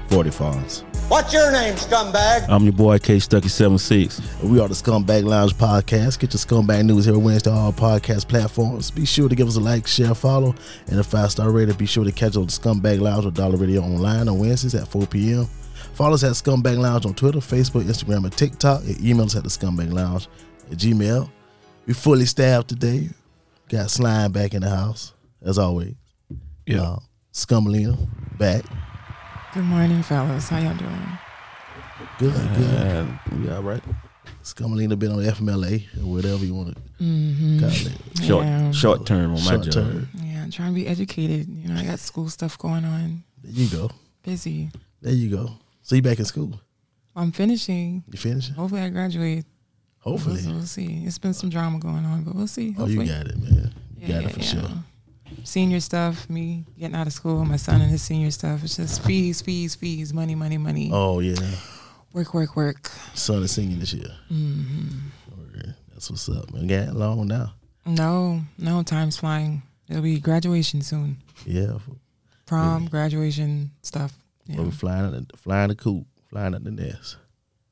40 Farms. What's your name, scumbag? I'm your boy K Stucky 76. We are the Scumbag Lounge Podcast. Get your Scumbag News every Wednesday on all podcast platforms. Be sure to give us a like, share, follow, and a 5-star rating. Be sure to catch us on the Scumbag Lounge or Dollar Radio online on Wednesdays at 4 p.m. Follow us at Scumbag Lounge on Twitter, Facebook, Instagram, and TikTok. And email us at the Scumbag Lounge at Gmail. We fully staffed today. Got Slime back in the house, as always. Yeah. Scummelina back. Good morning, fellas. How y'all doing? Good. We all right. Scummelina been on FMLA or whatever you want to call it. Short term on my Short job. term. Yeah, I'm trying to be educated. You know, I got school stuff going on. There you go. Busy. There you go. So you back in school? I'm finishing. You finishing? Hopefully I graduate. Hopefully. We'll see. It's been some drama going on, but we'll see. Hopefully. Oh, you got it, man. You got it for sure. Senior stuff, me getting out of school, my son and his senior stuff. It's just fees, money. Oh, yeah. Work. Son is singing this year. Okay. That's what's up, man. Got long now. No, time's flying. It'll be graduation soon. Yeah. Prom, graduation stuff. Yeah. We're flying the coop, flying at the nest.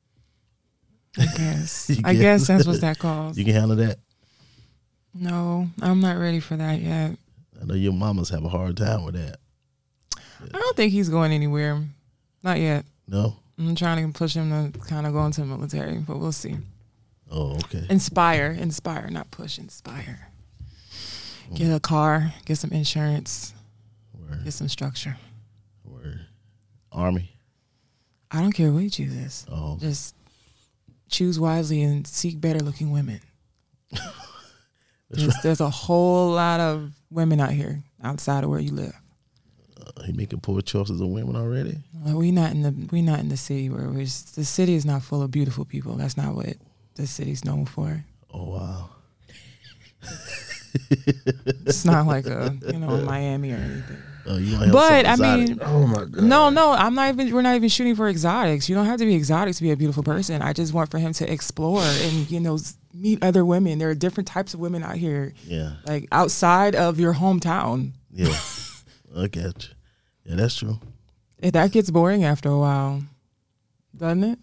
I guess that's what that calls. You can handle that? No, I'm not ready for that yet. I know your mamas have a hard time with that. Yeah. I don't think he's going anywhere. Not yet. No? I'm trying to push him to kind of go into the military, but we'll see. Oh, okay. Inspire, not push, inspire. Get a car, get some insurance, get some structure. Word. Army? I don't care what he chooses. Oh, okay. Just choose wisely and seek better looking women. There's a whole lot of women out here outside of where you live. He making poor choices of women already? We not in the city where the city is not full of beautiful people. That's not what the city's known for. Oh, wow. It's not like Miami or anything. But I mean, oh my God. No, we're not even shooting for exotics. You don't have to be exotic to be a beautiful person. I just want for him to explore and, meet other women. There are different types of women out here. Yeah. Like outside of your hometown. Yeah. I got you. Yeah, that's true. That gets boring after a while. Doesn't it?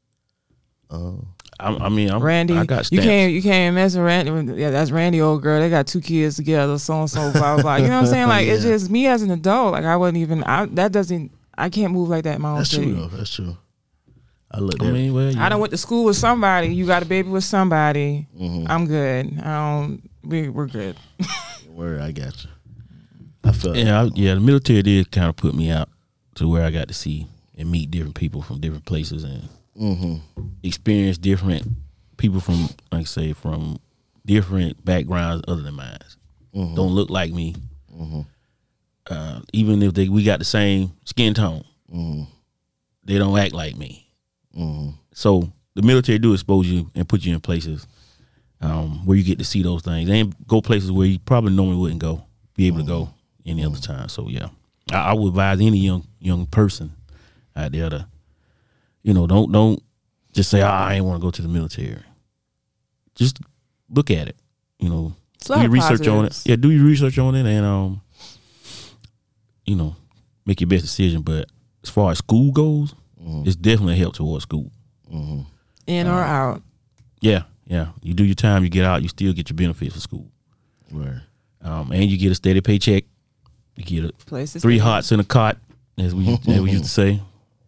Randy. I got stats. You can't mess with Randy. Yeah, that's Randy, old girl. They got 2 kids together, so and so, blah blah blah. You know what I'm saying? Like It's just me as an adult. Like I can't move like that in my own city. True, though. That's true. I done went to school with somebody. You got a baby with somebody. Mm-hmm. I'm good. We're good. Word, I got you. I felt the military did kind of put me out to where I got to see and meet different people from different places and experience different people from, like I say, from different backgrounds other than mine. Mm-hmm. Don't look like me. Mm-hmm. Even if we got the same skin tone, they don't act like me. Mm-hmm. So the military do expose you and put you in places where you get to see those things and go places where you probably normally wouldn't be able to go any other time. So yeah, I would advise any young person out there to, don't just say, I ain't want to go to the military. Just look at it, do your research on it. Yeah, do your research on it and make your best decision. But as far as school goes, it's definitely a help towards school. Mm-hmm. In or out. Yeah. You do your time, you get out, you still get your benefits for school. Right. And you get a steady paycheck. You get 3 hots in a cot, as we used to say.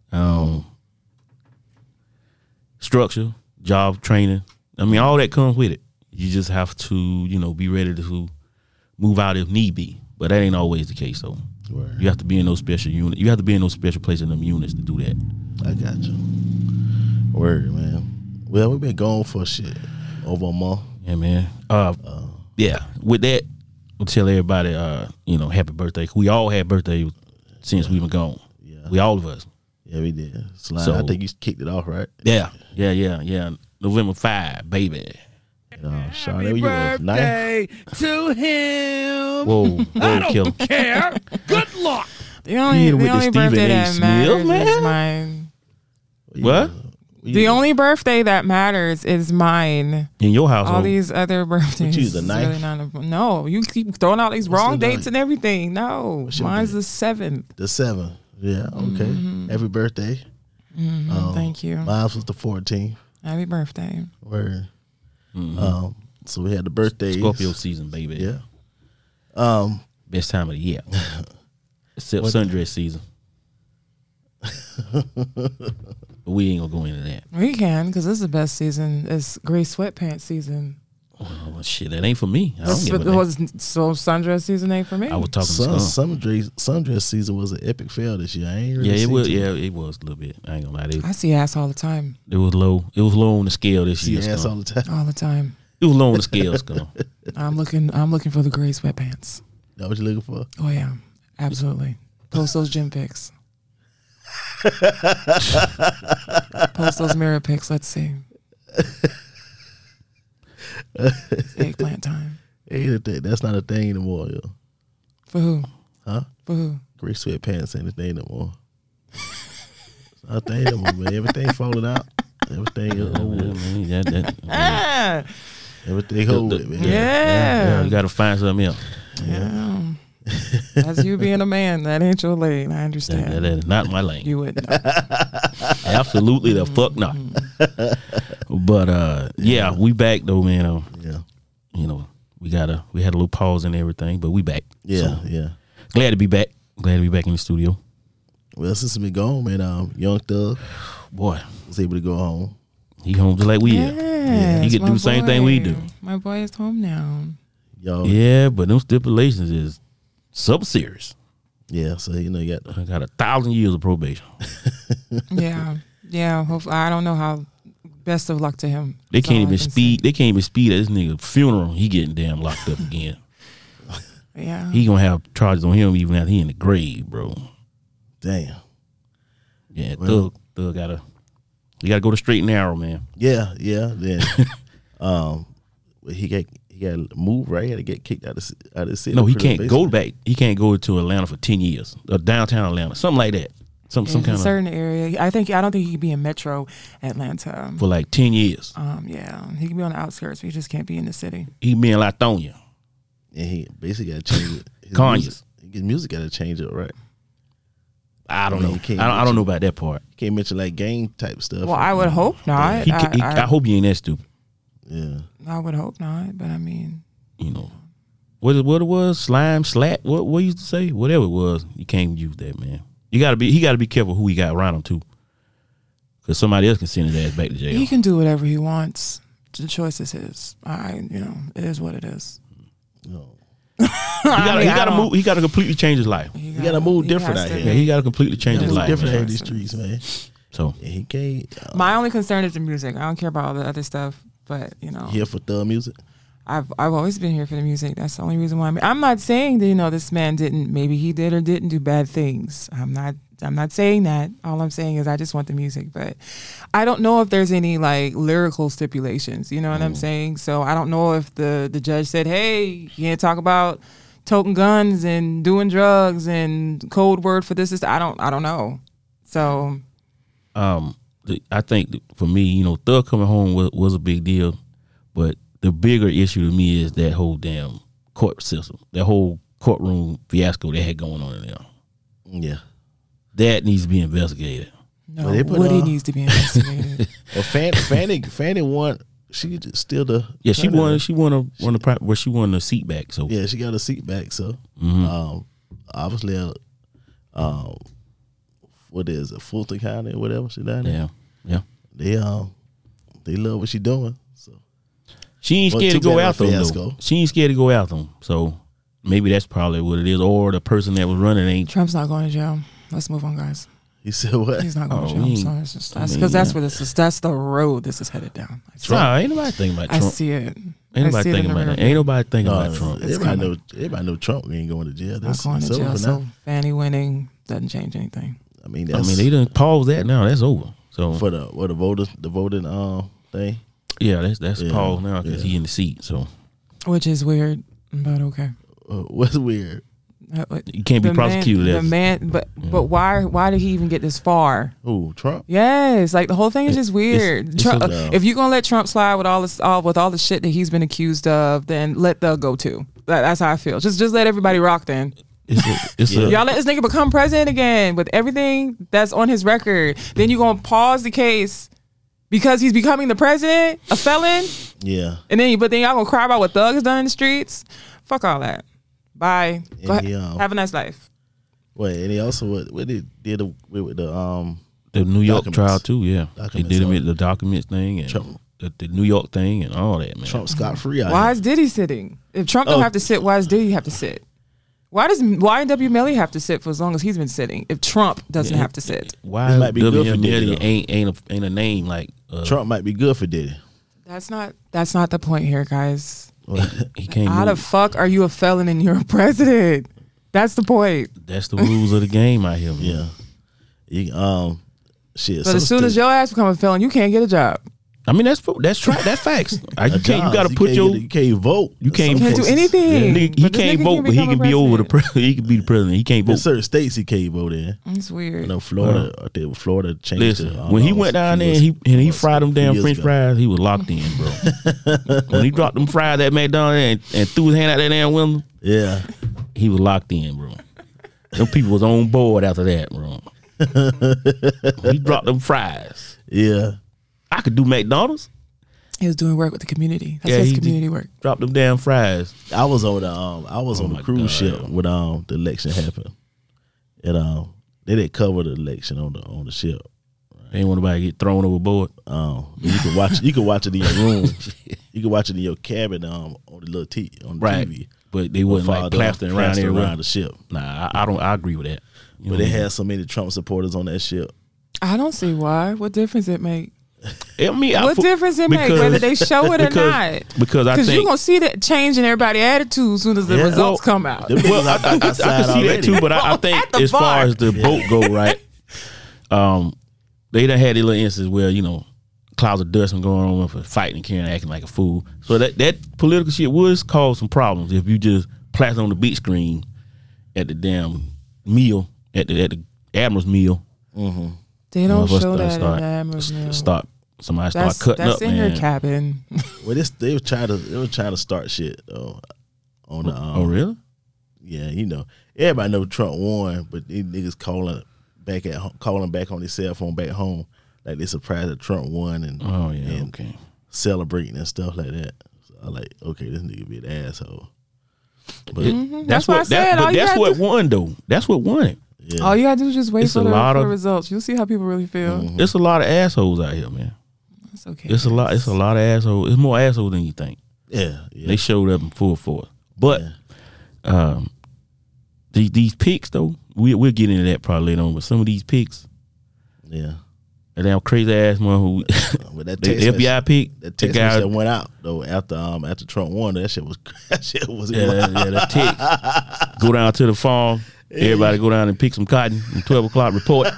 Structure, job training. All that comes with it. You just have to, be ready to move out if need be. But that ain't always the case, though. Right. You have to be in those special units. You have to be in those special places in them units to do that. I got you. Word, man. Well, we've been gone for over a month. Yeah, man. Yeah. With that, we'll tell everybody, happy birthday. We all had birthdays since we've been gone. Yeah. We all of us. Yeah, we did. So I think you kicked it off, right? Yeah. November 5, baby. Sean, happy birthday to him. Whoa, I don't killer. care. Good luck. The only birthday that matters is mine. What? The only birthday that matters is mine. In your household. All these other birthdays. What, you the 9th? Really no, you keep throwing out these wrong dates and everything. No, mine's the 7th. The 7th. Yeah, okay. Happy birthday. Thank you. Mine was the 14th. Happy birthday. Word. So we had the birthdays. Scorpio season, baby. Yeah. Best time of the year. Except sundress season. But we ain't gonna go into that. We can, because this is the best season. It's gray sweatpants season. Oh shit, that ain't for me. I don't give a damn. So sundress season ain't for me. I was talking to Sundress season was an epic fail this year. I ain't really it was. seen Yeah, it was a little bit. I ain't gonna lie. I see ass all the time. It was low. It was low on the scale this see year. ass all the time. All the time. It was low on the scale, Scum. I'm looking for the gray sweatpants. That what you looking for? Oh yeah, absolutely. Post those gym pics. Post those mirror pics. Let's see. It's eggplant time. Ain't a thing. That's not a thing anymore, yo. For who? Huh? For who? Gray sweatpants ain't a thing no more. It's not a thing no more, man. Everything falling out. Everything is over. Everything over, man. Yeah. You gotta find something else. Yeah. That's you being a man. That ain't your lane. I understand. That is not my lane. You wouldn't know. Absolutely the fuck not. But yeah, we back though, man. Yeah. You know, we had a little pause and everything, but we back. Yeah, So, yeah. glad to be back. Glad to be back in the studio. Well, since we gone, man, Young Thug Boy, was able to go home. he home just like we are. Yes, He could my do the same thing we do. My boy is home now. Y'all, Yeah, but them stipulations is sub-serious. yeah. So you know, you got I got 1,000 years of probation. Yeah. Hopefully, I don't know how. Best of luck to him. They That's can't all I even can speed. They can't even speed at this nigga's funeral. He getting damn locked up again. say. Yeah. He gonna have charges on him even after he in the grave, bro. damn. Yeah, Well- Thug gotta go to straight and narrow, man. Yeah. Then, he got moved, right? He had to get kicked out of the city. No, he Put in can't the go basement. back. He can't go to Atlanta for 10 years. Downtown Atlanta, something like that. Some In kind a of certain area. I don't think he could be in Metro Atlanta. for like 10 years. Yeah, he can be on the outskirts, but he just can't be in the city. He be in Lithonia. And he basically got to change it. Conyers. His music got to change it, right? I don't I mean, know. you can't I don't know about that part. You can't mention like gang type stuff. Well, I would hope not. I hope he ain't that stupid. Yeah. I would hope not, but I mean, You know, what it was, slime, slat. What you used to say? Whatever it was, you can't use that, man. He got to be careful who he got around him too, because somebody else can send his ass back to jail. he can do whatever he wants. The choice is his. It is what it is. No. He got to move. He got to completely change his life. You got to move different out has to here. Yeah, he got to completely change his Move life. different man. out in these streets, man. So And he can't. My only concern is the music. I don't care about all the other stuff, but Here for Thug music. I've always been here for the music. That's the only reason why. I'm not saying that this man didn't. Maybe he did or didn't do bad things. I'm not saying that. All I'm saying is I just want the music. But I don't know if there's any like lyrical stipulations. You know what I'm saying? So I don't know if the judge said, "Hey, you can't talk about toting guns and doing drugs and code word for this." I don't know. So I think for me, Thug coming home was a big deal, but the bigger issue to me is that whole damn court system, that whole courtroom fiasco they had going on in there. Yeah. That needs to be investigated. no, Well, they put, Woody needs to be investigated. Well, Fanny won. She still the. Yeah, she won. She won the seat back. So Yeah, she got a seat back. So, obviously, what is it, Fulton County or whatever she down there? yeah. They love what she doing. So She ain't Well, scared to too go bad out for them fiasco. though. She ain't scared to go out them. So maybe that's probably what it is. Or the person that was running ain't. Trump's not going to jail. Let's move on, guys. he said what? He's not going Oh, to jail. he I'm ain't- sorry. It's just I that's mean, because that's yeah. where this is. That's the road this is headed down. Nah, ain't nobody thinking about I Trump. see it. Ain't I nobody see it in thinking the about that. rear Ain't view. nobody thinking about Trump. Everybody know Trump ain't going to jail. Not going to it's jail. over So now. Fanny winning doesn't change anything. I mean, I that's mean, they done pause that now. That's over. So for the voting thing. yeah, that's Yeah, paused now because yeah. he in the seat. So Which is weird, but okay. What's weird? you can't be prosecuted. The man, but why did he even get this far? Who, Trump? Yes, like the whole thing is just weird. it's Trump, a- if you're gonna let Trump slide with all the shit that he's been accused of, then let Thug go too. That's how I feel. Just let everybody rock then. Y'all let this nigga become president again with everything that's on his record. Then you gonna pause the case because he's becoming the president, a felon. Yeah. And then y'all gonna cry about what Thug has done in the streets. Fuck all that. Bye. Go ahead. Have a nice life. Wait, and he also what they did with the New York documents. trial too. Yeah, they did him on with the documents thing and Trump. the New York thing and all that, man. Trump scot free. Why is Diddy sitting? If Trump don't have to sit, why does Diddy have to sit? Why does YNW Melly have to sit for as long as he's been sitting? If Trump doesn't have to sit, Why It might be good for WM Diddy, Melly ain't a name like Trump might be good for Diddy. that's not the point here, guys. he can't. How the move. fuck are you a felon and you're a president? That's the point. That's the rules of the game out here, man. Yeah. Shit. But as soon as your ass become a felon, you can't get a job. I mean that's facts. You got to put you can't vote. You can't Can't do vote. anything. He But this can't nigga vote, but he become can a be over the president. he can be the president. He can't There's vote. certain states he can't vote in. It's weird. I know Florida. I think Florida changed Listen, it. when he went down there and he fried them damn French fries, he was locked in, bro. When he dropped them fries at McDonald's and threw his hand out that damn window, Yeah. he was locked in, bro. Them people was on board after that, bro. He dropped them fries. Yeah. I could do McDonald's. He was doing work with the community. That's Yeah, his he community work. Drop them damn fries. I was on the my cruise God. ship when the election happened. And they didn't cover the election on the ship. Ain't want nobody to get thrown overboard. You could watch it in your room. You could watch it in your cabin on the little on the Right. TV. But they wasn't like plastering around everywhere. the ship. Nah, I agree with that. You But know they what I mean? had so many Trump supporters on that ship. I don't see why. What difference it make? I mean, What difference it make because- whether they show it or not? Because I Because think you're going to see that change in everybody's attitude as soon as the Yeah. results come out. Them well, niggas I can outside see that already. too, but I think At the as far bar. as the boat go, right? They done had a little instance where clouds of dust and going on for fighting and carrying, acting like a fool. So that political shit would cause some problems if you just plaster on the beach screen at the damn meal at the Admiral's meal. They don't Motherfuckers show that in start- the Admiral's meal. Somebody That's start cutting up, in man. your cabin. Well, they were trying to start shit though. On the Oh, really? yeah, everybody know Trump won, but these niggas calling back on their cell phone back home like they surprised that Trump won and Oh, yeah, and okay. celebrating and stuff like that. So I like, okay, this nigga be an asshole. But That's what I said. All you that's gotta what do- won, though. That's what won it. yeah, All you got to do is just wait It's for a the lot of- results. You'll see how people really feel. There's a lot of assholes out here, man. It's okay. It's a lot of assholes. It's more assholes than you think. yeah. They showed up in full force. But these picks, though, we'll get into that probably later on. But some of these picks, yeah. that damn crazy ass one who But that the text FBI pick, that the text guy, message that went out though after Trump won, that shit was the text, go down to the farm. Everybody go down and pick some cotton. And 12 o'clock report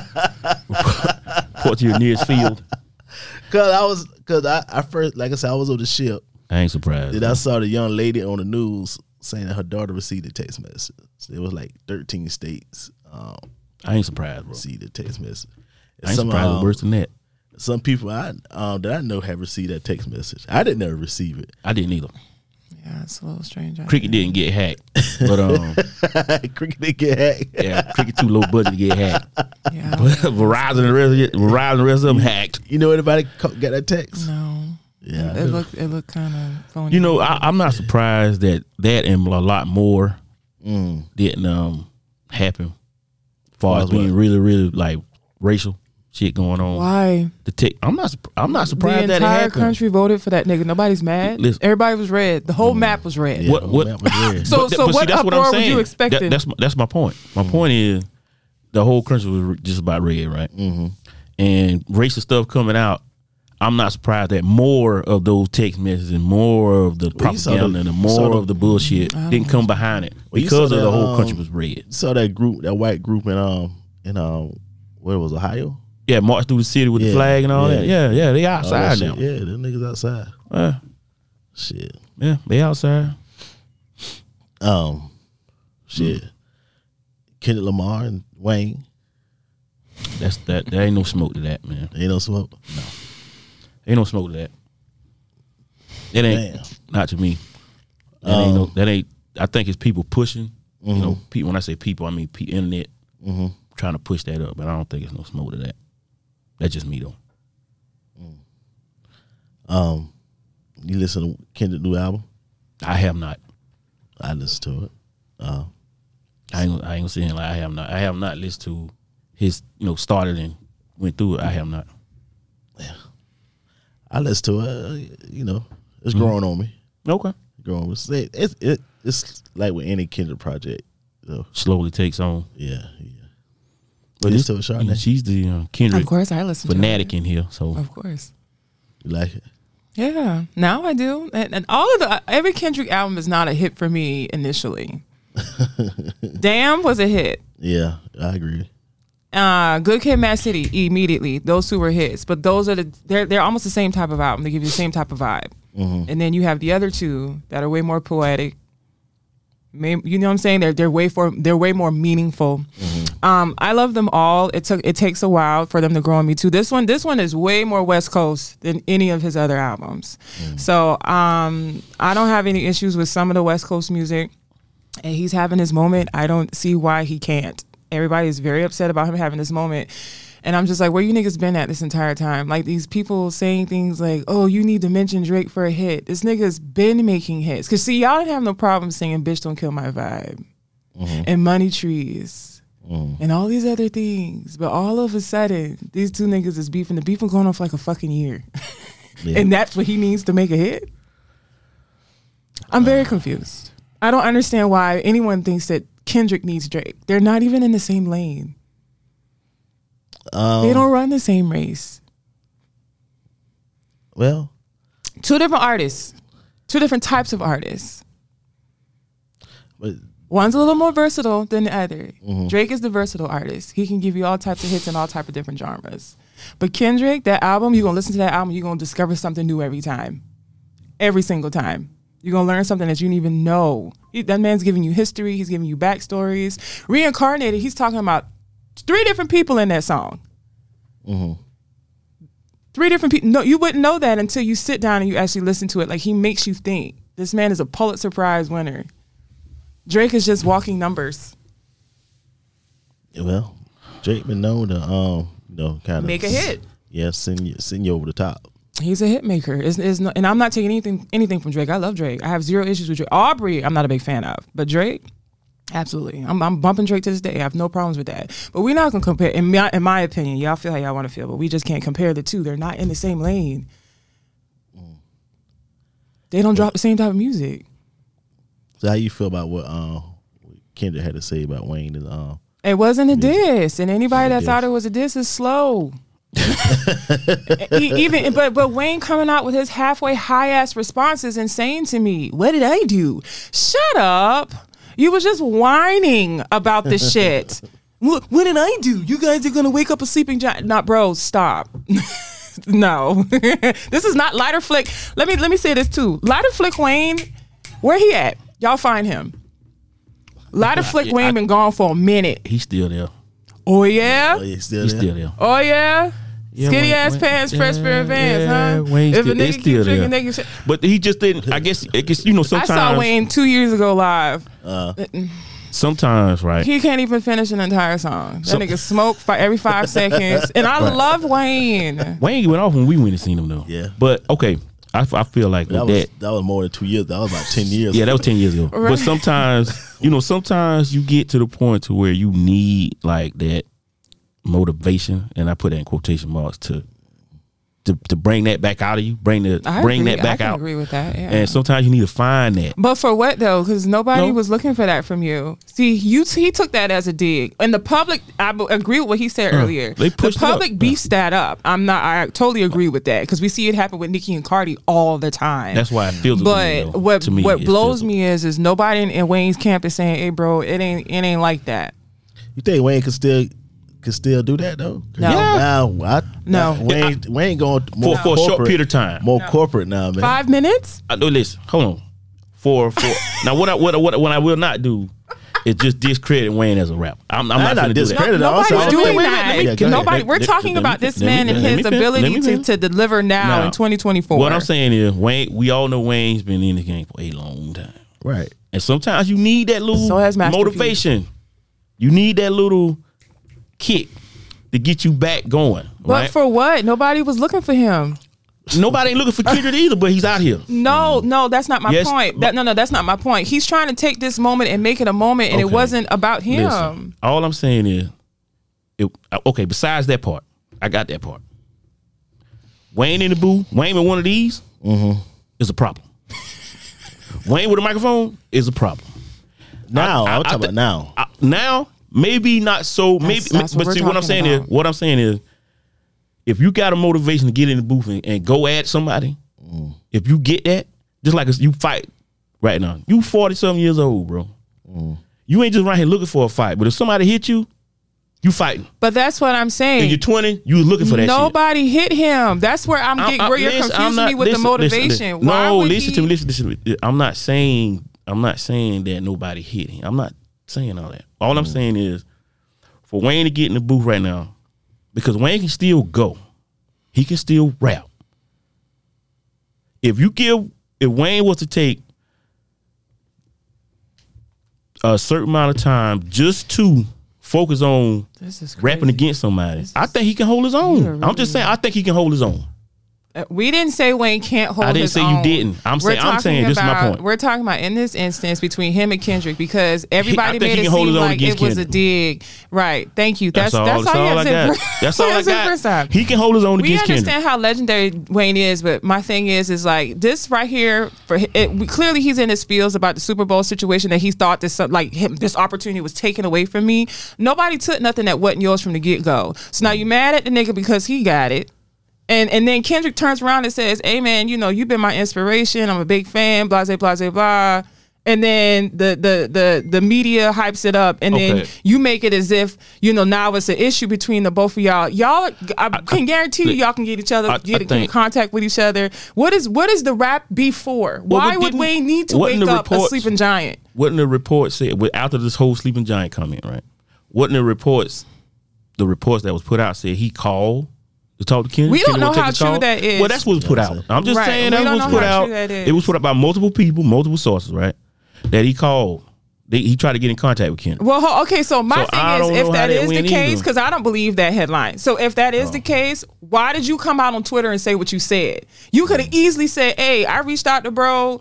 to your nearest field. Cause I first, like I said, I was on the ship. I ain't surprised. Then I saw the young lady on the news saying that her daughter received a text message. So it was like 13 states I ain't surprised, bro. received a text message. And I ain't surprised it's worse than that. Some people that I know have received that text message. I didn't never receive it. I didn't either. Yeah, it's a little strange. Cricket didn't get hacked, but Cricket didn't get hacked. yeah, Cricket too low budget to get hacked. Yeah. But Verizon and the rest of them hacked. You know anybody got that text? No. Yeah. It looked kind of phony. You know, I'm not surprised that and a lot more didn't happen. As far as being really, really like racial shit going on. Why? I'm not surprised The that it entire happened. country voted for that nigga. Nobody's mad. Listen. Everybody was red. The whole map was red. Yeah, What- the what- map was red. So But what that's uproar I'm were you saying. expecting? That's my point. My point is the whole country was just about red, right? Mm-hmm. And racist stuff coming out. I'm not surprised that more of those text messages and more of the Well, you saw propaganda and more of the bullshit didn't come behind it Well, you because saw of the that, whole country was red. You saw that group, that white group in where was Ohio? Yeah, march through the city with the Yeah, flag and all yeah. that. Yeah, they All that outside shit. now. Yeah, them niggas outside. Shit. Yeah, they outside. Shit. Kendrick Lamar and Wayne. There ain't no smoke to that, man. Ain't no smoke. Ain't no smoke to that. It ain't Damn. not to me. That ain't. I think it's people pushing You know, when I say people, I mean internet trying to push that up, but I don't think it's no smoke to that. That's just me though. You listen to Kendrick's new album? I have not. I listened to it. I ain't gonna sit here like I have not. I have not listened to his, started and went through it. I have not. Yeah. I listened to it. It's growing on me. Okay. Growing. It's like with any Kendrick project. So. Slowly takes on. Yeah. But it's still Chardonnay. She's the Kendrick. Of course, I listen fanatic to it. in here. So of course. You like it? Yeah, now I do. And all of every Kendrick album is not a hit for me initially. Damn was a hit. Yeah, I agree. Good Kid, Mad City, immediately. Those two were hits, but those are they're almost the same type of album. They give you the same type of vibe. And then you have the other two that are way more poetic. You know what I'm saying? They're way more meaningful. I love them all. It takes a while for them to grow on me too. This one is way more West Coast than any of his other albums. So I don't have any issues with some of the West Coast music. And he's having his moment. I don't see why he can't. Everybody is very upset about him having this moment. And I'm just like, where you niggas been at this entire time? Like these people saying things like, oh, you need to mention Drake for a hit. This nigga's been making hits. Because see, y'all didn't have no problem singing Bitch Don't Kill My Vibe and Money Trees and all these other things. But all of a sudden, these two niggas is beefing. The beef been going on for like a fucking year. And that's what he needs to make a hit? I'm very confused. I don't understand why anyone thinks that Kendrick needs Drake. They're not even in the same lane. They don't run the same race. Well, two different artists, two different types of artists. But one's a little more versatile than the other. Drake is the versatile artist. He can give you all types of hits in all types of different genres. But Kendrick, that album, you're gonna listen to that album, you're gonna discover something new every time, every single time. You're going to learn something that you didn't even know. That man's giving you history. He's giving you backstories. Reincarnated, he's talking about 3 different people in that song. 3 different people. No, you wouldn't know that until you sit down and you actually listen to it. Like, he makes you think. This man is a Pulitzer Prize winner. Drake is just walking numbers. Well, Drake been known to, kind of make a hit. Yeah, send you over the top. He's a hit maker. And I'm not taking anything from Drake. I love Drake. I have 0 issues with Drake. Aubrey, I'm not a big fan of. But Drake, absolutely. I'm bumping Drake to this day. I have no problems with that. But we're not going to compare, in my opinion, y'all feel how y'all want to feel, but we just can't compare the two. They're not in the same lane. They don't drop the same type of music. So how you feel about what Kendrick had to say about Wayne? And it wasn't a diss. And anybody that thought it was a diss is slow. But Wayne coming out with his halfway high ass responses and saying to me, what did I do? Shut up. You was just whining about this shit. What did I do? You guys are gonna wake up a sleeping giant. Nah, bro, stop. No. This is not Lighter Flick. Let me say this too. Lighter Flick Wayne, where he at? Y'all find him. Lighter Flick Wayne been gone for a minute. He's still there. Oh yeah? Oh, he's still there. Oh yeah? Skinny ass pants, fresh pair of Vans, huh? Wayne if a nigga still keep there. drinking nigga shit. But he just didn't. I guess sometimes I saw Wayne 2 years ago live. Sometimes, right? He can't even finish an entire song. That nigga smoke every 5 seconds, and I love Wayne. Wayne went off when we went and seen him though. Yeah. But okay, I feel like that was more than 2 years. That was about 10 years. Yeah, that was 10 years ago. Right. But sometimes you get to the point to where you need like that motivation, and I put that in quotation marks to bring that back out of you, bring that back out. I agree with that. Yeah. And sometimes you need to find that. But for what though? Because nobody was looking for that from you. See, he took that as a dig, and the public. I agree with what he said earlier. They pushed the public beefs that up. I totally agree with that because we see it happen with Nicki and Cardi all the time. That's why it feels. But what blows me is nobody in Wayne's camp is saying, "Hey, bro, it ain't like that." You think Wayne could still do that though? No. Yeah. No. Wayne going more for a short period of time. More corporate now, man. 5 minutes? Listen, hold on. For now, what I will not do is just discredit Wayne as a rapper. I'm not going to discredit. Nobody's doing that. We're talking about this man and his ability to deliver now in 2024. What I'm saying is, Wayne. We all know Wayne's been in the game for a long time. Right. And sometimes you need that little So has Master P. motivation. You need that little kick to get you back going. But Right? for what? Nobody was looking for him. Nobody ain't looking for Kendrick either, but he's out here. No, that's not my Yes, point. No, that's not my point. He's trying to take this moment and make it a moment, and it Okay. wasn't about him. Listen, all I'm saying is, okay, besides that part, I got that part. Wayne in the booth, Wayne with one of these is a problem. Wayne with a microphone is a problem. Now, I'm talking about now. Now, maybe not so. That's Maybe, what but we're see, what I'm talking saying about. is, if you got a motivation to get in the booth and go at somebody, if you get that, just like you fight right now, you 40-something years old, bro. You ain't just right here looking for a fight, but if somebody hit you, you fighting. But that's what I'm saying. And you're 20, you was looking for that shit. Nobody hit him. That's where I'm getting where you're confusing me with the motivation. Why would listen he- to me. Listen to me. I'm not saying that nobody hit him. I'm not saying all that. All I'm saying is for Wayne to get in the booth right now, because Wayne can still go. He can still rap. If Wayne was to take a certain amount of time just to focus on This is rapping crazy. against somebody, I think he can hold his own. You're I'm just saying, I think he can hold his own. We didn't say Wayne can't hold I didn't his say you own. didn't. I'm We're saying talking this is my about- point. We're talking about in this instance between him and Kendrick because everybody I think made he it can hold seem his own like against it was a Kendrick. dig. Right. Thank you. That's all I you got. have to That's all I got. First time. He can hold his own We against understand Kendrick. how legendary Wayne is, but my thing is like this right here. Clearly, he's in his feels about the Super Bowl situation that he thought this opportunity was taken away from me. Nobody took nothing that wasn't yours from the get go. So now you mad at the nigga because he got it. And then Kendrick turns around and says, "Hey man, you've been my inspiration. I'm a big fan. Blah blah blah blah." And then the media hypes it up, and then Okay. you make it as if now it's an issue between the both of y'all. Y'all, I can guarantee you, y'all can get each other, get in think- contact with each other. What is the rap beef for? Well, Why but would didn't- Wayne need to wasn't wake the up a reports- sleeping giant? Wasn't the report said after this whole sleeping giant comment, right? Wasn't the reports that was put out said he called to talk to Kendrick? We don't Kendrick know wanna take how his true call? that is. Well, that's what's put out. I'm just Right. saying We that don't was know put how out. true that is. It was put out by multiple people, multiple sources, right? That he called. He tried to get in contact with Kendrick. Well, okay, so my So I thing don't is, if know that how that is the went case, either. because I don't believe that headline. So if that is the case, why did you come out on Twitter and say what you said? You could have easily said, "Hey, I reached out to bro.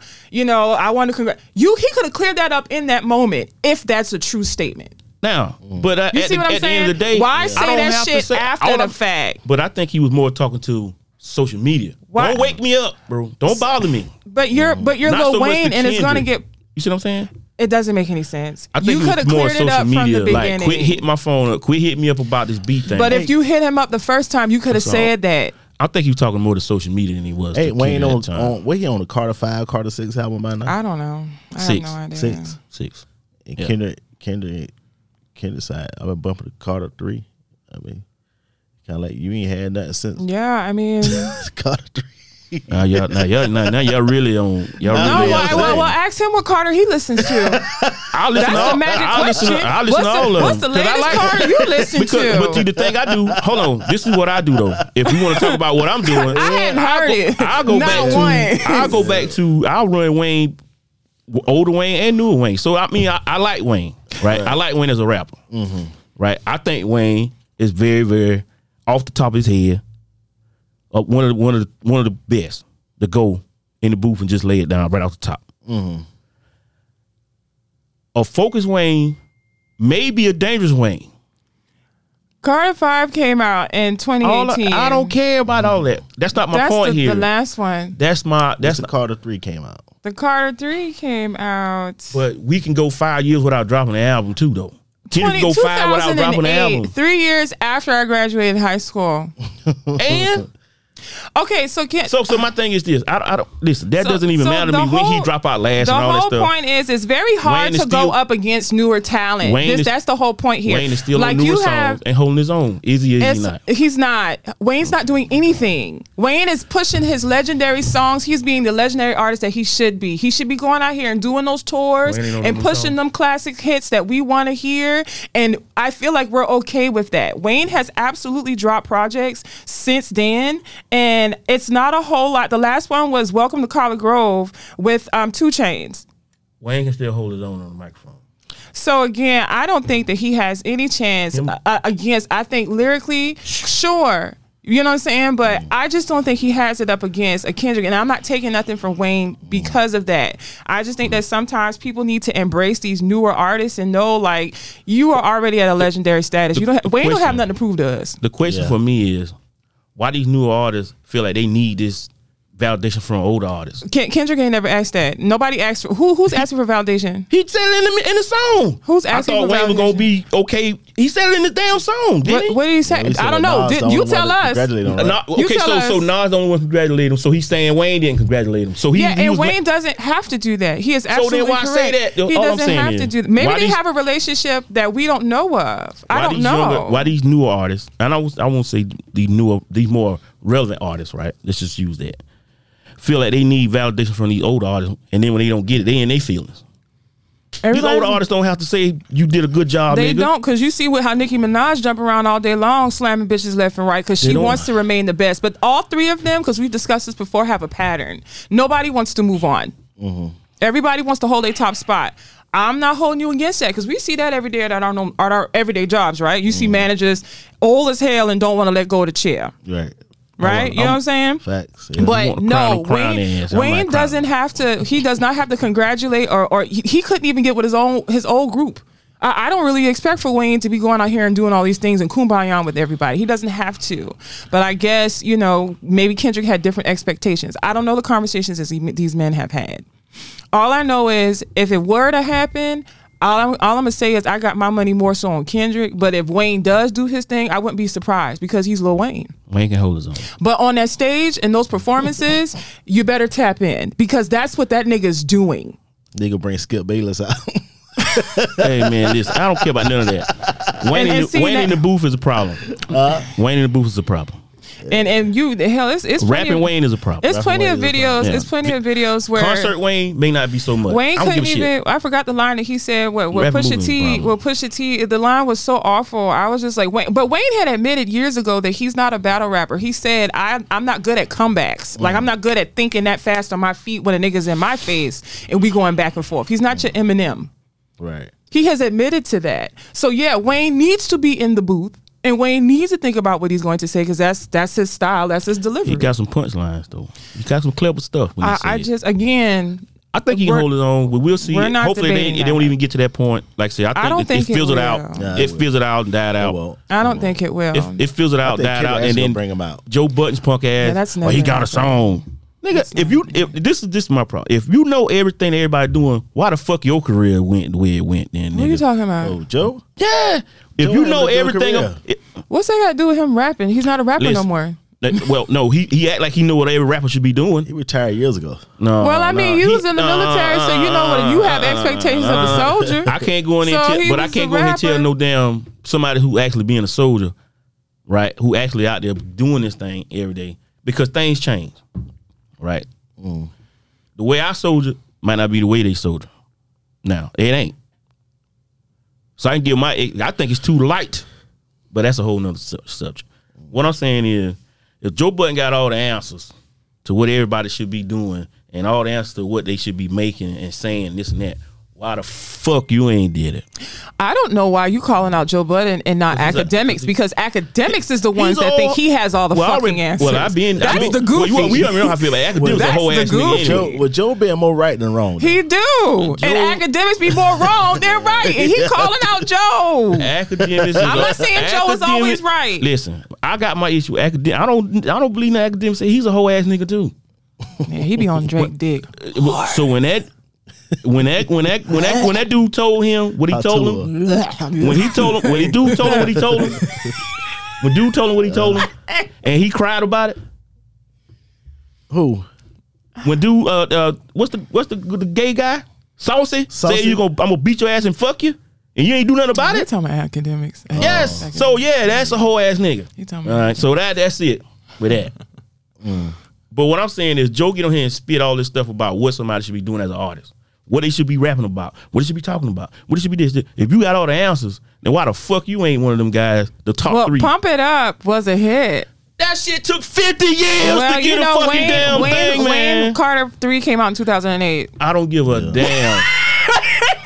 I want to He could have cleared that up in that moment if that's a true statement. Now, but You at see what I'm the saying? end of the day, Why I say don't that have to shit say- after all the I'm- fact? But I think he was more talking to social media. Why? Don't wake me up, bro. Don't bother me. But you're Not Lil so much Wayne, to and it's gonna Kendrick. get. You see what I'm saying? It doesn't make any sense. I think You it could have was more cleared it social up media. from the Like, beginning. quit hitting my phone up. Quit hitting me up about this beat thing. But if you hit him up the first time, you could have That's all. said that. I think he was talking more to social media than he was. Hey, to Wayne Kendrick on at the time. what he on the Carter 5, Carter 6 album by now? I don't know. I Six. have no idea. 6. And Yeah. Kendrick side, I've been bumping the Carter 3. I mean, kind of like you ain't had nothing since Yeah, I mean. Carter 3. Now y'all really on. Y'all No, really. why- well, ask him what Carter he listens to. I'll listen That's to all. the magic I'll listen question. to all of them. What's the 'Cause I latest like Carter it. you listen Because, But see, to? the thing I do, hold on. This is what I do though. If you want to talk about what I'm doing, I hadn't heard it. I'll go Not back one. to. I'll go back to. I'll run Wayne, older Wayne and newer Wayne. So I mean, I like Wayne, right? I like Wayne as a rapper, right? I think Wayne is very, very off the top of his head, one of the best to go in the booth and just lay it down right off the top. A focused Wayne may be a dangerous Wayne. Carter 5 came out in 2018. I don't care about all that. That's not my That's point the here. last one. That's That's the not, Carter 3 came out. The Carter 3 came out. but we can go 5 years without dropping an album too, though. Kendrick go 5 without dropping an 2008, album. 3 years after I graduated high school. And Okay, so so my thing is this. I don't listen. That doesn't even matter to me when he drop out last The and all that whole stuff. point is it's very hard Wayne is to go still- up against newer talent. Wayne is- That's the whole point here. Wayne is still like on newer you songs have, and holding his own. Is he? Is he not? He's not. Wayne's not doing anything. Wayne is pushing his legendary songs. He's being the legendary artist that he should be. He should be going out here and doing those tours Wayne ain't on and no pushing song. them classic hits that we want to hear. And I feel like we're okay with that. Wayne has absolutely dropped projects since then, and it's not a whole lot. The last one was Welcome to Collard Grove with 2 Chainz. Wayne can still hold his own on the microphone. So again, I don't think that he has any chance against. I think lyrically, sure. You know what I'm saying? But I just don't think he has it up against a Kendrick. And I'm not taking nothing from Wayne because of that. I just think that sometimes people need to embrace these newer artists and know, like, you are already at a legendary status. Wayne don't have nothing to prove to us. The question for me is, why these newer artists feel like they need this validation from older artists? Kendrick ain't never asked that. Nobody asked for who's asking for validation. He said it in the song. Who's asking for validation? I thought Wayne was gonna be okay. He said it in the damn song. What did he say? I don't know. You tell us. Okay, so Nas the only one to congratulate him. So he's saying Wayne didn't congratulate him. So Wayne doesn't have to do that. He is absolutely correct. So then why say that? He doesn't have to do that. Maybe they have a relationship that we don't know of. I don't know. Why these newer artists? And I won't say these more relevant artists, right? Let's just use that. Feel like they need validation from these older artists, and then when they don't get it, they in their feelings. These older artists don't have to say you did a good job. They don't, because you see how Nicki Minaj jump around all day long, slamming bitches left and right, because she wants to remain the best. But all three of them, because we've discussed this before, have a pattern. Nobody wants to move on. Mm-hmm. Everybody wants to hold their top spot. I'm not holding you against that, because we see that every day at our everyday jobs, right? You see managers old as hell and don't want to let go of the chair. Right. You know what I'm saying? Facts. Yeah. But no, Wayne doesn't have to. He does not have to congratulate, or he couldn't even get with his old group. I don't really expect for Wayne to be going out here and doing all these things and kumbaya with everybody. He doesn't have to. But I guess, maybe Kendrick had different expectations. I don't know the conversations that these men have had. All I know is if it were to happen, all I'm gonna say is I got my money more so on Kendrick. But if Wayne does do his thing, I wouldn't be surprised, because he's Lil Wayne. Wayne can hold his own. But on that stage and those performances, you better tap in, because that's what that nigga's doing. Nigga bring Skip Bayless out. Hey man, listen, I don't care about none of that. Wayne in the booth is a problem. Wayne in the booth is a problem. And you, hell, it's rapping Wayne is a problem. It's plenty of videos. Yeah. It's plenty of videos where concert Wayne may not be so much. Wayne couldn't even. I forgot the line that he said. What Pusha T? The line was so awful. I was just like, Wayne. But Wayne had admitted years ago that he's not a battle rapper. He said, I'm not good at comebacks. Like, I'm not good at thinking that fast on my feet when a nigga's in my face and we going back and forth. He's not your Eminem. Right. He has admitted to that. So yeah, Wayne needs to be in the booth. And Wayne needs to think about what he's going to say, because that's his style, that's his delivery. He got some punchlines though. He got some clever stuff. I think he can hold his own. We'll see. Hopefully they don't even get to that point. Like I said, I think it fills it out. It fills it out and died out. I don't think it will. It fills it out, died out, and then bring him out. Joe Budden's punk ass. He got a song. Nigga, if this is my problem. If you know everything that everybody doing, why the fuck your career went the way it went then? Nigga? What are you talking about? Oh, Joe? Yeah. If you know everything, what's that got to do with him rapping? He's not a rapper no more. Well, no, he act like he know what every rapper should be doing. He retired years ago. No. Well, I mean, you was in the military, so you know what you have expectations of a soldier. I can't go in there, but I can't go in and tell no damn somebody who actually being a soldier, right? Who actually out there doing this thing every day, because things change, right? The way I soldier might not be the way they soldier. Now it ain't. So I can give I think it's too light, but that's a whole nother subject. What I'm saying is, if Joe Budden got all the answers to what everybody should be doing and all the answers to what they should be making and saying this and that, why the fuck you ain't did it? I don't know why you calling out Joe Budden and not academics, because academics is the ones that think he has all the fucking answers. Well, that's the goofy. We don't know how I feel like academics a whole ass nigga anyway. Joe being more right than wrong. He do. And academics be more wrong than right. And he calling out Joe. Academics. I'm not saying Joe is always right. Listen, I got my issue with academics. I don't believe in academics say he's a whole ass nigga too. Man, he be on Drake dick. So when that dude told him what he told him, when dude told him what he told him, and he cried about it. Who? When dude, what's the gay guy? Saucy said I'm gonna beat your ass and fuck you, and you ain't do nothing about it. You talking about academics? Yes. Academics. So yeah, that's a whole ass nigga. You talking about? All right. So that's it with that. But what I'm saying is, Joe get on here and spit all this stuff about what somebody should be doing as an artist. What they should be rapping about, what they should be talking about, what it should be this. If you got all the answers, then why the fuck you ain't one of them guys, the top three? Pump It Up was a hit. That shit took 50 years to get a fucking damn thing, man. Wayne Carter 3 came out in 2008. I don't give a damn.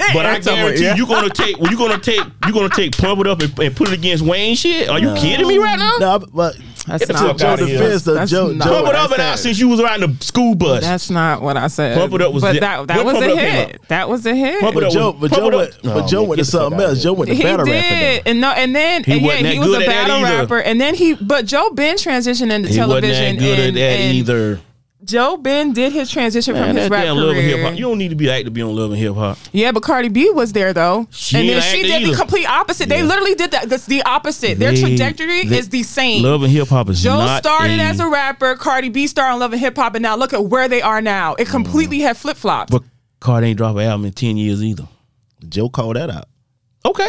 But I guarantee you gonna take Pump It Up and put it against Wayne shit. Are you kidding me right now? No, but That's to not Joe outta here. defense, though, That's Joe, not Joe, Pump It I Up and out said. since you was riding the school bus. That's not what I said. Pump It Up was but the- that when was Pump a It Up came hit. out? That was a hit. Pump It Up Joe, was- but Joe went Oh, Joe man, went get to the fuck something outta else. here. Joe went to He battle did, rapping. and then He and wasn't that he was good a at that battle either. rapper, and then but Joe Ben transitioned into He television, wasn't that good and, at that and either. Joe Ben did his transition Man, from his that rap damn Love and Hip Hop. career. You don't need to be active to be on Love and Hip Hop. Yeah, but Cardi B was there though, She and ain't then she acting did the either. complete opposite. They literally did that. That's the opposite. Their trajectory is the same. Love and Hip Hop is Joe not started as a rapper, Cardi B started on Love and Hip Hop, and now look at where they are now. It completely had flip flopped. But Cardi ain't dropped an album in 10 years either. Joe called that out. Okay.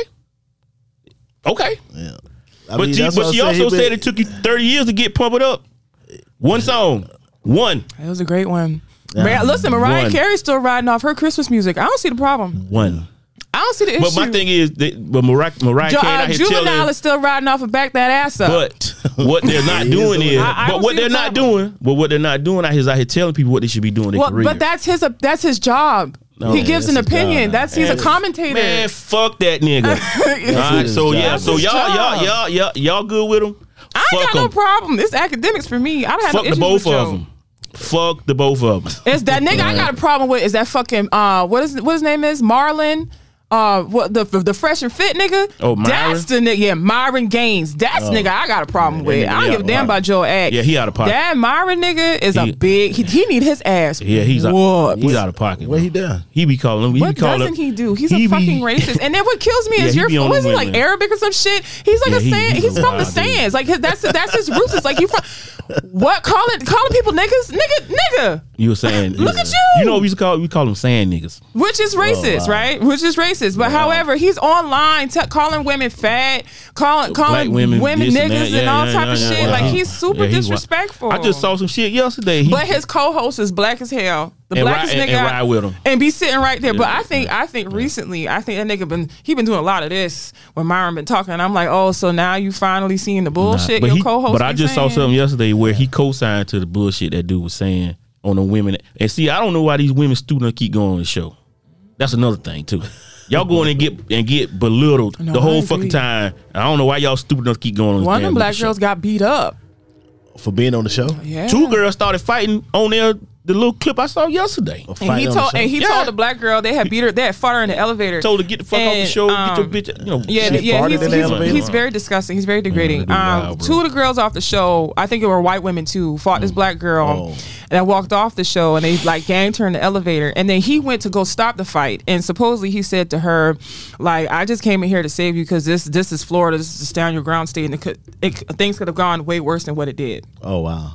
Yeah. I But mean, she that's what I'm saying. also He said been- it took you 30 years to get Pump It Up. One song. One. It was a great one. Listen, Mariah One. Carey's still riding off her Christmas music. I don't see the problem. One. I don't see the issue. But my thing is, but Mariah Carey out here Juvenile telling. is still riding off and back that ass up. But what they're not He is doing doing is, that. I but don't what see they're the not problem. doing, but what they're not doing out here telling people what they should be doing in their well, career. but that's his job. No, he gives an that's his opinion. job. He's a commentator. Man, fuck that nigga. All right, so yeah, That's so his job. y'all good with him? I ain't got no problem. It's academics for me. I don't have Fuck no the issues both with of Joe. them. Fuck the both of them. It's that nigga I got a problem with is that fucking what his name is? Marlon. What the fresh and fit nigga? Oh, Myron? That's the nigga. Yeah, Myron Gaines. That's nigga I got a problem with. nigga, I don't yeah, give a damn right. about Joe Act. Yeah, he out of pocket. That Myron nigga is He- a big. He need his ass. Yeah, he's whooped. out of pocket. What bro. he done? He be calling him. What doesn't he do? He's a fucking racist. And then what kills me is Yeah, he be on was the he like women. Arabic or some shit? He's like Yeah, a sand. he's He's a from the wild dude. sands. Like that's his roots. It's like you from what? Calling people niggas, nigga. You were saying. Look at you. You know what we call them sand niggas. Which is racist, right? Which is racist. But however, he's online calling women fat, calling Black women, women this niggas and all type of shit. Like he's super Yeah, he's disrespectful. I just saw some shit yesterday. But his co-host is black as hell. The And blackest ride- nigga and ride with him. and be sitting right there. But Yeah. I think recently, that nigga been doing a lot of this when Myron been talking. And I'm like, oh, so now you finally seeing the bullshit your co-host. But I be just saw saying? something yesterday where he co-signed to the bullshit that dude was saying on the women. And see, I don't know why these women students keep going on the show. That's another thing too. Y'all going and get belittled No, the I whole agree. fucking time. I don't know why y'all stupid enough to keep going on this One of damn them black show. girls got beat up. For being on the show? Yeah. Two girls started fighting on the little clip I saw yesterday. Or And fighting on the show? he Yeah. told the black girl they had beat her, they had fought her in the elevator. Told her to get the fuck off the And, show, get your bitch. You know, Yeah, shit. She farted in the elevator? he's very disgusting. He's very degrading. wild, bro. Two of the girls off the show, I think it were white women too, fought this black girl Oh. that walked off the show, and they like ganged her in the elevator. And then he went to go stop the fight, and supposedly he said to her, like, "I just came in here to save you because this is Florida. This is a stand your ground state, and things could have gone way worse than what it did." Oh, wow.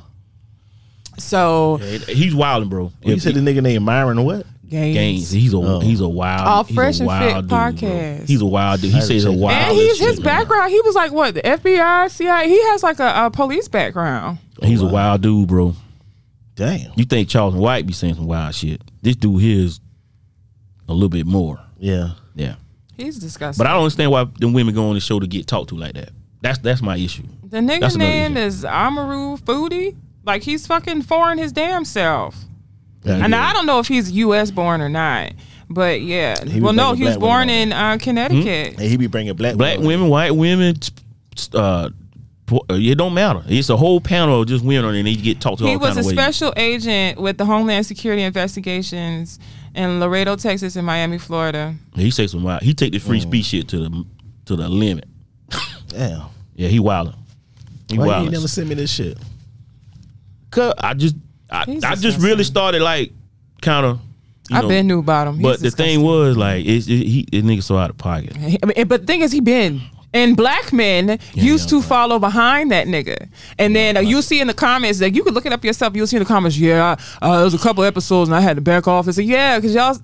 So He's wilding, bro. You said the nigga named Myron what? Gaines. He's a wild. Off he's Fresh a and wild Fit dude, bro. podcast. He's a wild dude. He says a wild. and his background, he was like what, the FBI, CIA. He has like a police background. He's a wild dude, bro. Damn. You think Charleston White be saying some wild shit? This dude here is a little bit more. Yeah. Yeah. He's disgusting. But I don't understand why them women go on the show to get talked to like that. That's my issue. The nigga That's another name issue. is Amaru Foodie. Like he's fucking foreign his damn self. Yeah, And yeah. I don't know if he's U.S. born or not. But yeah. He Well, was no, bringing he was black born women in Connecticut. And he be bringing black Women, white women, it don't matter. It's a whole panel of just women and they get talked to He all was kind a of ways. special agent with the Homeland Security Investigations in Laredo, Texas, and Miami, Florida. He say some wild. He take the Mm. free speech shit to the limit. Damn. Yeah, he wilding. He Why you wilding. ain't never sent me this shit? Cause I He's just disgusting. really started like kind of. I been knew about him. But the thing was like this nigga so out of pocket. I mean, but the thing is, he been. And black men used to follow behind that nigga. And then you'll see in the comments, like you could look it up yourself. You'll see in the comments, yeah, there was a couple episodes and I had to back off and say, yeah, because y'all.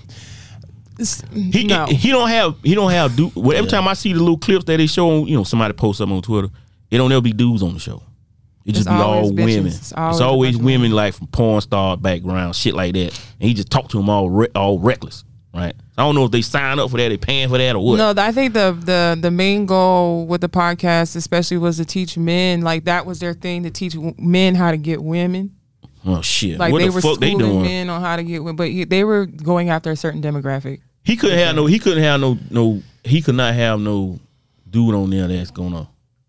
He No. he don't have well, every time I see the little clips that they show on, somebody post something on Twitter, it don't ever be dudes on the show. It just It's be all always bitches. women. It's It's always a always bunch of women like from porn star background, shit like that. And he just talk to them all reckless, right? I don't know if they sign up for that, they paying for that or what. No, I think the main goal with the podcast, especially, was to teach men. Like that was their thing, to teach men how to get women. Oh shit! Like What they the were fuck they schooling doing? men on how to get women, but they were going after a certain demographic. He couldn't have no. He couldn't have no. He could not have no dude on there that's gonna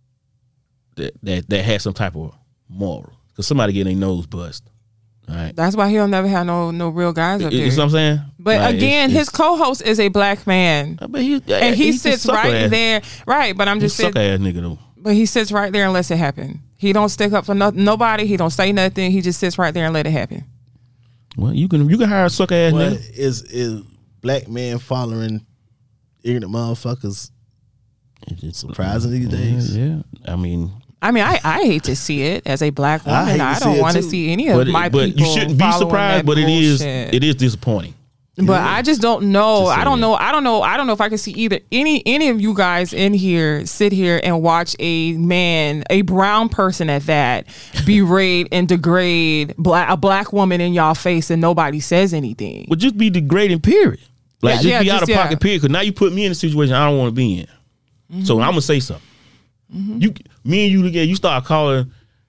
that has some type of moral. Because somebody getting their nose bust. All right. That's why he'll never have no real guys up there. You know what I'm saying? But right, again, his co-host is a black man. But he sits right there. Right, but I'm just saying. Suck ass nigga though. But he sits right there and lets it happen. He don't stick up for nobody. He don't say nothing. He just sits right there and let it happen. Well, you can hire a suck ass nigga. Is black men following ignorant motherfuckers surprising these days? Yeah. I mean, I hate to see it as a black woman. I don't want to see any of my people. But you shouldn't be surprised. But it is disappointing. But I just don't know. I don't know if I can see either any of you guys in here sit here and watch a brown person at that, berate and degrade a black woman in y'all face and nobody says anything. Well, just be degrading, period. Like just be out of pocket, period. Because now you put me in a situation I don't want to be in. Mm-hmm. So I'm gonna say something. Mm-hmm. Me and you together. You start calling.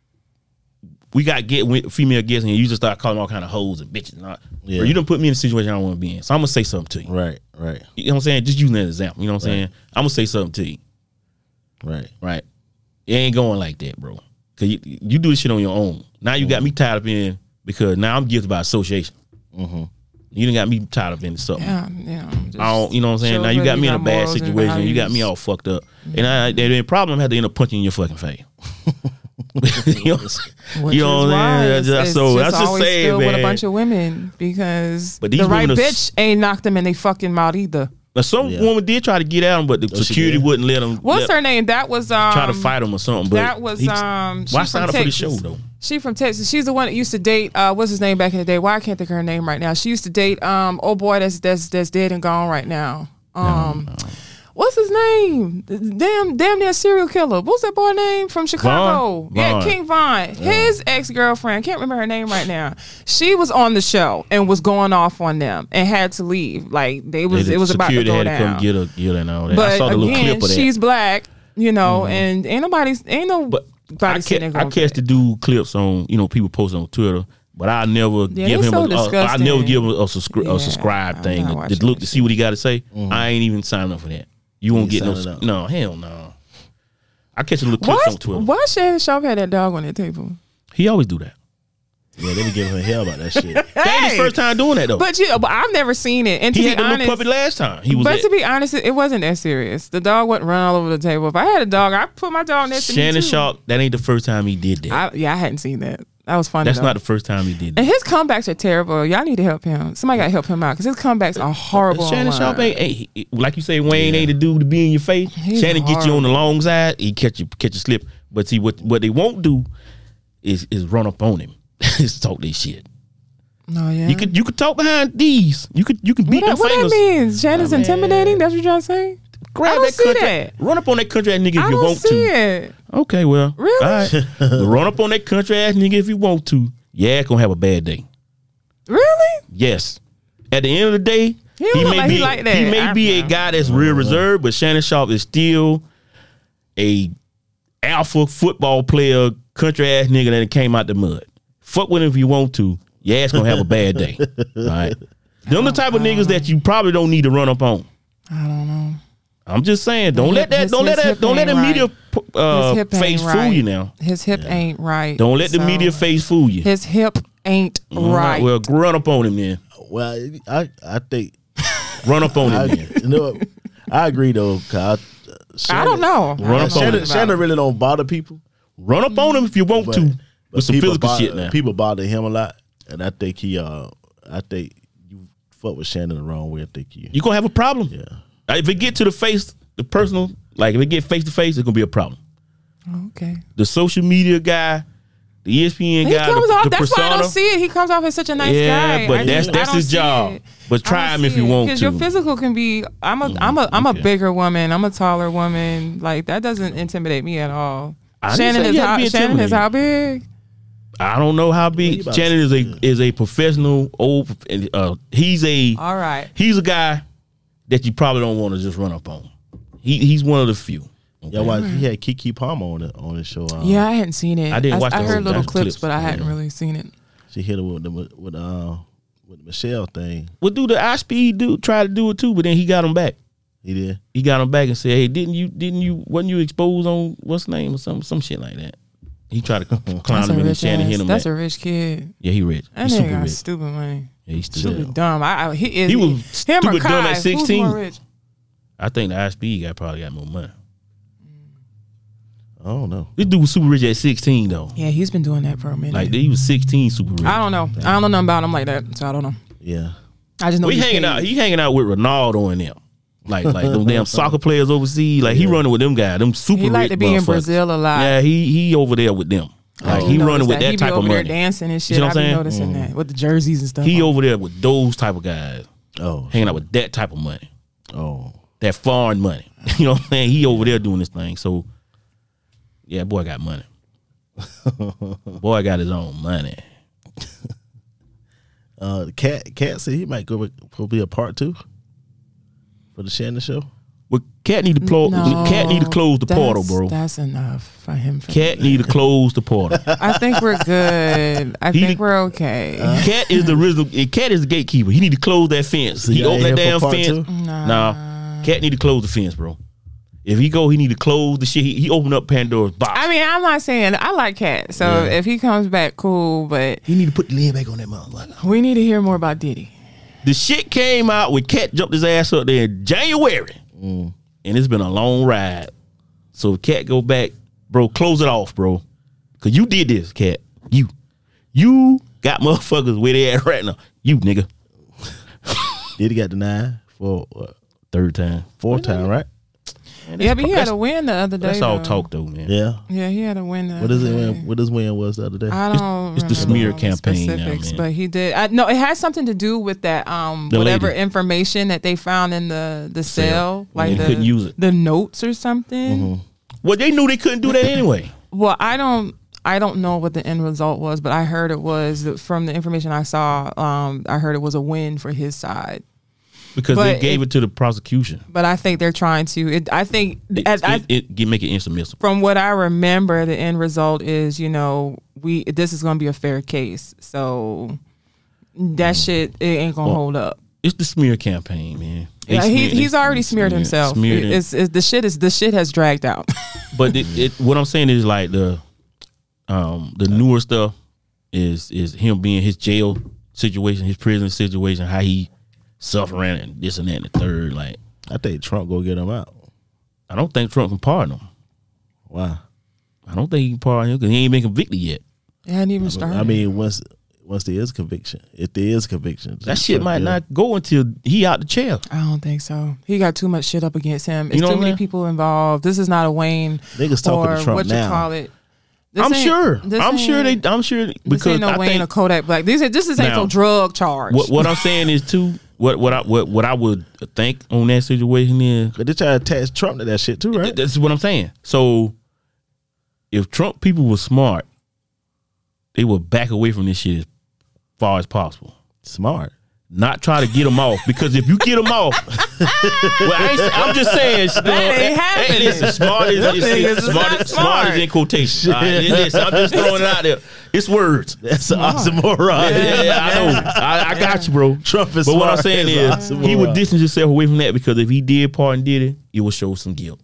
We got female guests, and you just start calling all kind of hoes and bitches. And all. Yeah. Bro, you done put me in a situation I don't want to be in. So I'm gonna say something to you. Right. You know what I'm saying? Just using that example. You know what I'm saying? I'm gonna say something to you. Right. It ain't going like that, bro. Cause you do this shit on your own. Now you got me tied up in because now I'm guilty by association. Mm-hmm. You done got me tied up in something. Yeah. I don't, you know what I'm saying? Now you got me in a bad situation. You got me all fucked up, and the problem had to end up punching in your fucking face. You know what I'm saying? So that's just saying, man. With a bunch of women because but the right bitch ain't knocked them in their fucking mouth either. Now some woman did try to get at him, but the security wouldn't let him. What's her name? That was try to fight him or something. But that was why sign up for the show though? She from Texas. She's the one that used to date. What's his name back in the day? Why I can't think of her name right now. She used to date old boy that's dead and gone right now. No. What's his name? Damn near serial killer. What's that boy name from Chicago? Vaughn. Yeah, King Von. His ex-girlfriend, can't remember her name right now. She was on the show and was going off on them and had to leave. Like it was about to go down. Security had to come get her and all that. But I saw the little clip of that. She's black, and ain't no. But I catch the dude clips on people post on Twitter. But I never give him a subscribe thing to look to see what he got to say. Mm-hmm. I ain't even signing up for that. You won't get no hell no. I catch a little clips on Twitter. Why Shannon Sharp had that dog on that table? He always do that. Yeah, they be giving her hell about that shit. That ain't his first time doing that though. But I've never seen it. And he had the little puppy last time. To be honest, it wasn't that serious. The dog wouldn't run all over the table. If I had a dog, I'd put my dog next to me too. Shannon Sharp, that ain't the first time he did that. I hadn't seen that. That was funny. That's not the first time he did that. And his comebacks are terrible. Y'all need to help him. Somebody got to help him out because his comebacks are horrible. Shannon Sharp ain't like you say. Wayne ain't the dude to be in your face. Shannon get you on the long side. He catch you slip. But see what they won't do is run up on him. Is talk this shit. Oh yeah. You could talk behind these. You could beat them fingers. What that means? Shannon's intimidating. That's what you're trying to say. Grab that country. Run up on that country ass nigga if you want to. I don't see it. Okay, well. Really? All right. Run up on that country ass nigga if you want to. Yeah, gonna have a bad day. Really? Yes. At the end of the day, he may be a guy that's real reserved, but Shannon Sharp is still a alpha football player, country ass nigga that came out the mud. Fuck with him if you want to. Your ass gonna have a bad day. All right. Them the type of niggas that you probably don't need to run up on. I don't know. I'm just saying, don't let the media face fool you now. His hip ain't right. Don't let the media face fool you. His hip ain't right. Well, run up on him then. Well, I think run up on him. Then. I agree though. I don't know. Shannon really don't bother people. Run up on him if you want to. With some physical shit now. People bother him a lot, and I think you fuck with Shannon the wrong way. I think you gonna have a problem. Yeah. If it get to the personal, like if it get face to face, it's gonna be a problem. Okay. The social media guy, the ESPN guy, the that's persona, why I don't see it. He comes off as such a nice guy. Yeah, but that's his job. But try him if you want to. Because your physical can be. I'm a bigger woman. I'm a taller woman. Like that doesn't intimidate me at all. Shannon is how big? I don't know how big. Shannon is a professional all right. He's a guy that you probably don't want to just run up on. He's one of the few. Okay. Yeah, he had Keke Palmer on his show. Yeah, I hadn't seen it. I didn't watch. I heard little clips, but I hadn't really seen it. She hit her with with the Michelle thing. Well, do the iSpeed dude try to do it too, but then he got him back. He did. He got him back and said, "Hey, wasn't you exposed on what's the name or some shit like that?" He tried to clown him in the Shannon, hit him That's back. a rich kid. Yeah, he rich. That He's nigga super got rich. stupid money. Yeah, he's stupid. Stupid dumb. He was him stupid or Kai, dumb at who's 16. more rich? I think the iSpeed guy probably got more money. I don't know. This dude was super rich at 16 though. Yeah, he's been doing that for a minute. Like he was 16, super rich. I don't know. I don't know nothing about him like that, so I don't know. Yeah. I just know He he's hanging paid. out. He hanging out with Ronaldo and them. Like them damn soccer players overseas. Like he running with them guys. Them super He rich like to be in motherfuckers. Brazil a lot. Yeah, he over there with them. Like he noticed running with that he type be of over there money. dancing and shit. You know what I I'm be saying? noticing that with the jerseys and stuff. He on. over there with those type of guys. Oh. Hanging out with that type of money. Oh. That foreign money. You know what I'm saying? He over there doing this thing. So yeah, boy got money. Boy got his own money. Cat said he might go be a part 2 for the Shannon show. Well, Cat need to close. Cat need to close the portal, bro. That's enough for him. Cat need to close the portal. I think we're good. I think we're okay. Cat is the original. Cat is the gatekeeper. He need to close that fence. So He y'all open that here damn for part fence. 2? Nah, Cat need to close the fence, bro. If he go, he need to close the shit. He opened up Pandora's box. I mean, I'm not saying I like Cat, so Yeah. if he comes back, cool. But He need to put the lid back on that motherfucker. we need to hear more about Diddy. The shit came out when Cat jumped his ass up there in January, and it's been a long ride. So if Cat go back, bro, close it off, bro, cause you did this, Cat. You got motherfuckers where they at right now. You nigga. Did he got denied for what? Third time. 4th time, right? Yeah, but he had a win the other day. That's all though. talk though, man. Yeah. Yeah, he had a win. The What other is it? day. What his win was the other day? I don't. It's the remember smear all campaign now, specifics, man. but he did. No, it has something to do with that. The Whatever lady. information that they found in the cell, like They couldn't use it. the notes or something. Well, they knew they couldn't do that anyway. Well, I don't know what the end result was, but I heard it was from the information I saw. I heard it was a win for his side. Because But they gave it to the prosecution. But I think they're trying to. Make it inadmissible. From what I remember, the end result is, this is going to be a fair case. So that shit, it ain't going to hold up. It's the smear campaign, man. They Yeah, smeared- he's already smeared himself. Smeared him. The shit has dragged out. But what I'm saying is like the newer stuff is him being his jail situation, his prison situation, how he suffering and this and that and the third. Like, I think Trump go get him out. I don't think Trump can pardon him. Why? I don't think he can pardon him because he ain't been convicted yet. It hadn't even started. I mean, once there is conviction, if there is conviction, That shit might not go until he out the chair. I don't think so. He got too much shit up against him. It's You know too what many I'm saying? people involved. This is not a Wayne Niggas talking or to Trump what now. you call it. This I'm ain't- sure. this I'm ain't- sure This because ain't no I Wayne think or Kodak Black. This ain't Now, no drug charge. what I'm saying is too. What I would think on that situation is But they try to attach Trump to that shit too, right? that's what I'm saying. So if Trump people were smart, they would back away from this shit as far as possible. Smart. Not try to get them off, because if you get them off, I'm just saying. ain't happening. Listen, smart is not smart. in quotation. All right, listen, I'm just throwing it out there. It's words. That's an oxymoron. Yeah, I know. I got you, bro. Trump is But what I'm smart. saying It's is, an he would oxymoron. distance himself away from that, because if he did pardon Diddy, it would show some guilt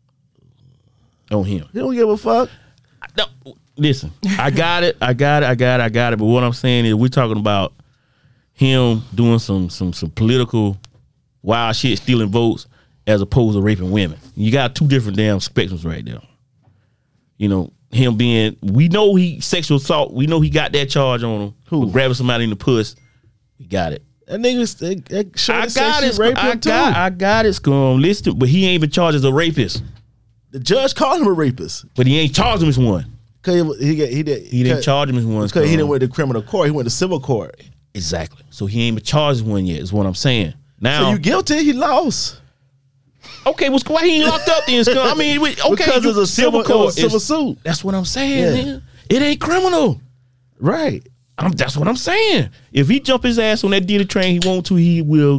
on him. He don't give a fuck. No, listen, I got it. But what I'm saying is, we're talking about him doing some political wild shit, stealing votes, as opposed to raping women. You got two different damn spectrums right there. You know, him being, we know he sexual assault. We know he got that charge on him. Who? For grabbing somebody in the puss. We got it. That nigga, I got it. raped him too. I got it, Scum. Listen, but he ain't been charged as a rapist. The judge called him a rapist. But he ain't charged him as one. Cause he He didn't charge him as one. Because he Scum. didn't went to criminal court. He went to civil court. Exactly. So he ain't been charged as one yet, is what I'm saying. Now, So you guilty? He lost. okay, why he ain't locked up then, Scum? I mean, okay, Because it's a civil is- suit. That's what I'm saying, Yeah. man. It ain't criminal. Right. That's what I'm saying. If he jump his ass on that Diddy train, he want to, he will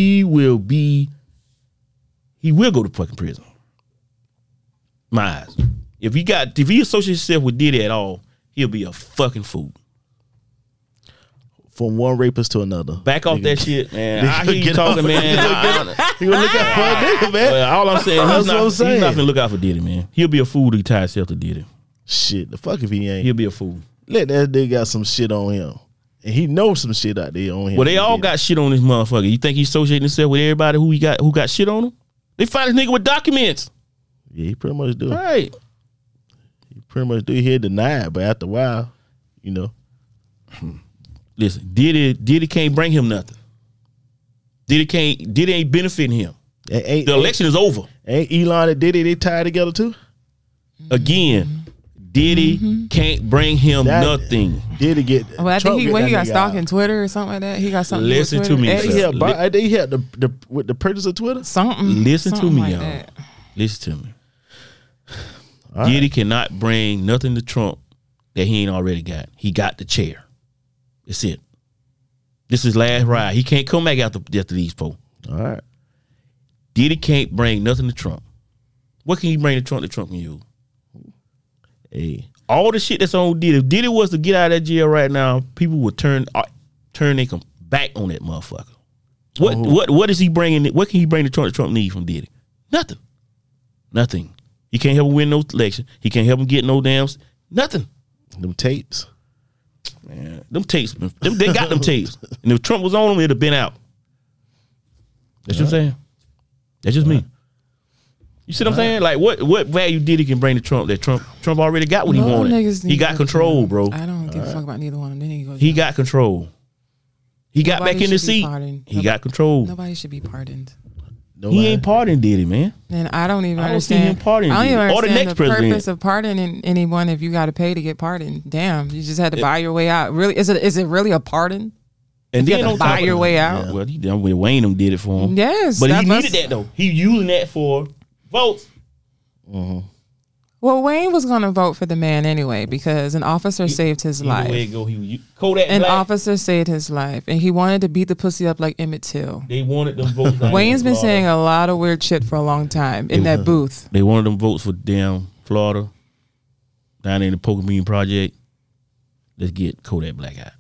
go to fucking prison. My eyes. If he associates himself with Diddy at all, he'll be a fucking fool. from one rapist to another. Back off that shit, man. I hear you Get talking, off. man. He gonna look out for a nigga, man. Well, all I'm saying, That's what I'm he's saying. not gonna look out for Diddy, man. He'll be a fool to tie himself to Diddy. Shit, the fuck if he ain't. He'll be a fool. Let that nigga got some shit on him. And he knows some shit out there on him. Well, they all got shit on this motherfucker. You think he's associating himself with everybody who got shit on him? They find this nigga with documents. Yeah, he pretty much do. Right. He pretty much do. He'll deny it, but after a while, you know. Listen, Diddy can't bring him nothing. Diddy ain't benefiting him. Ain't, The election is over. Ain't Elon and Diddy, they tied together too? Again, Diddy can't bring him nothing. Diddy get. Well, I Trump think get when that he got nigga stalking out. Twitter or something like that, he got something. Listen with to Twitter. me, Eddie, sir. They had the with the purchase of Twitter. something. Listen to something me, like y'all. that. Listen to me. All Diddy right. cannot bring nothing to Trump that he ain't already got. He got the chair. That's it. This is last ride. He can't come back after these folks. All right. Diddy can't bring nothing to Trump. What can he bring to Trump that Trump can use? Hey. All the shit that's on Diddy. If Diddy was to get out of that jail right now, people would turn their back on that motherfucker. What is he bringing? What can he bring to Trump that Trump need from Diddy? Nothing. He can't help him win no election. He can't help him get no damn nothing. Them tapes. Man, them tapes, they got them tapes. And if Trump was on them, it'd have been out. That's what I'm saying. That's just me. You see what I'm saying? Like, what value Diddy can bring to Trump that Trump already got what he No wanted. niggas He need got to control, go. bro. I don't give a fuck about neither one of them. They need to go He jail. got control. He got Nobody back in the should be seat. pardoned. He got control. Nobody should be pardoned. He ain't pardoning Diddy, man. And I don't even I don't see understand. him pardoning I don't even Diddy. Or the understand next the president. purpose of pardoning anyone if you got to pay to get pardoned. Damn, you just had to buy your way out. Really, is it really a pardon? And You then had to on buy top your of way that, out. Well, he done with Wayne them did it for him. Yes, But he that must- needed that though. He using that for votes. Well, Wayne was going to vote for the man anyway because an officer saved his Either way life. it go, he Kodak An Black. officer saved his life, and he wanted to beat the pussy up like Emmett Till. They wanted them votes. down Wayne's in been Florida. saying a lot of weird shit for a long time in that booth. They wanted them votes for damn Florida, down in the Poker Bean Project. Let's get Kodak Black out.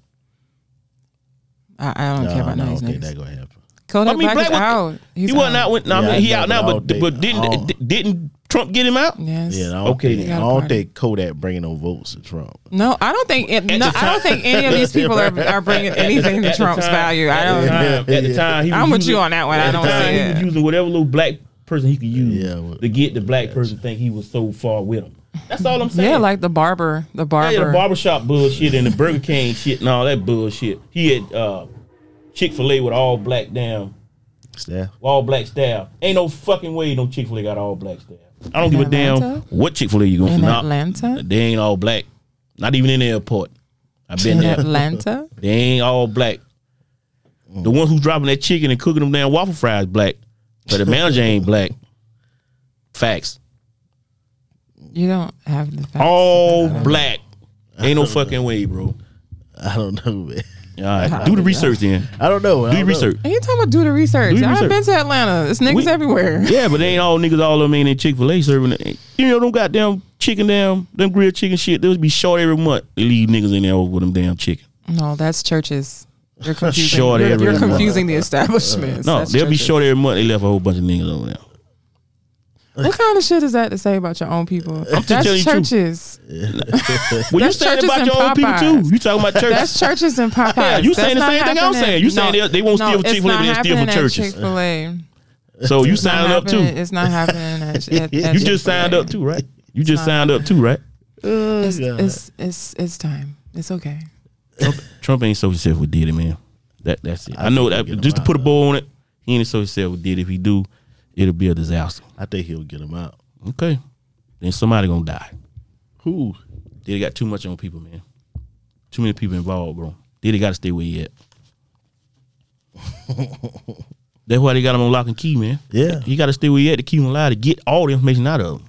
I don't care about none of these okay, niggas. that gonna happen. Kodak Black is was- out. He's he wasn't out. No, I Yeah, mean, I he know, out now, but I but don't didn't Trump get him out? Yes. Yeah, I don't Okay, think, then. I Got a don't think Kodak bringing no votes to Trump. No, I don't think. I don't think any of these people are bringing anything to At the Trump's time- value. I don't. At the time, he was I'm with using- you on that one. I at the don't time, see he was it. using whatever little black person he could use Yeah, well, to get the black person to think he was so far with him. That's all I'm saying. Yeah, like the barber. The barber. Yeah, the barbershop bullshit and the Burger King shit and all that bullshit. He had Chick-fil-A with all black Staff. staff. Ain't no fucking way no Chick-fil-A got all black staff. I don't In give a damn Atlanta? what Chick-fil-A you going In to. Atlanta? They ain't all black. Not even in the airport. I've been in there. Atlanta. They ain't all black. The ones who's dropping that chicken and cooking them damn waffle fries black. But the manager ain't black. Facts. You don't have the facts. All black. Ain't no fucking way, bro. I don't know, man. All right, do the research then. I don't know. Do your research. And you talking about do the research? Do your I've research. been to Atlanta. It's niggas everywhere. Yeah, but they ain't all niggas all of them ain't in Chick-fil-A serving it. You know, them goddamn chicken them grilled chicken shit, they'll be short every month. They leave niggas in there with them damn chicken. No, that's churches. You're confusing. Short You're every confusing the establishments. No, That's they'll be churches. short every month. They left a whole bunch of niggas over there. What kind of shit is that to say about your own people? just That's telling you the truth. churches. Well, you That's saying churches about and your own people Popeyes. too. You talking about churches. That's churches and Popeyes. Yeah, you saying the That's same not thing I'm happening. saying. You saying they won't steal it's Chick-fil-A, not but they steal from happening at churches. Chick-fil-A. So you It's not signed up too. happening- It's not happening at You just Chick-fil-A. signed up too, right? You just not signed up too, right? It's time. It's okay. Trump ain't associated himself with Diddy, man. That's it. I know that. Just to put a bow on it, he ain't associated himself with Diddy. If he do, it'll be a disaster. I think he'll get him out. Okay, then somebody gonna die. Who? Diddy got too much on people, man. Too many people involved, bro. Diddy got to stay where he at. That's why they got him on lock and key, man. Yeah. He got to stay where he at to keep him alive to get all the information out of him.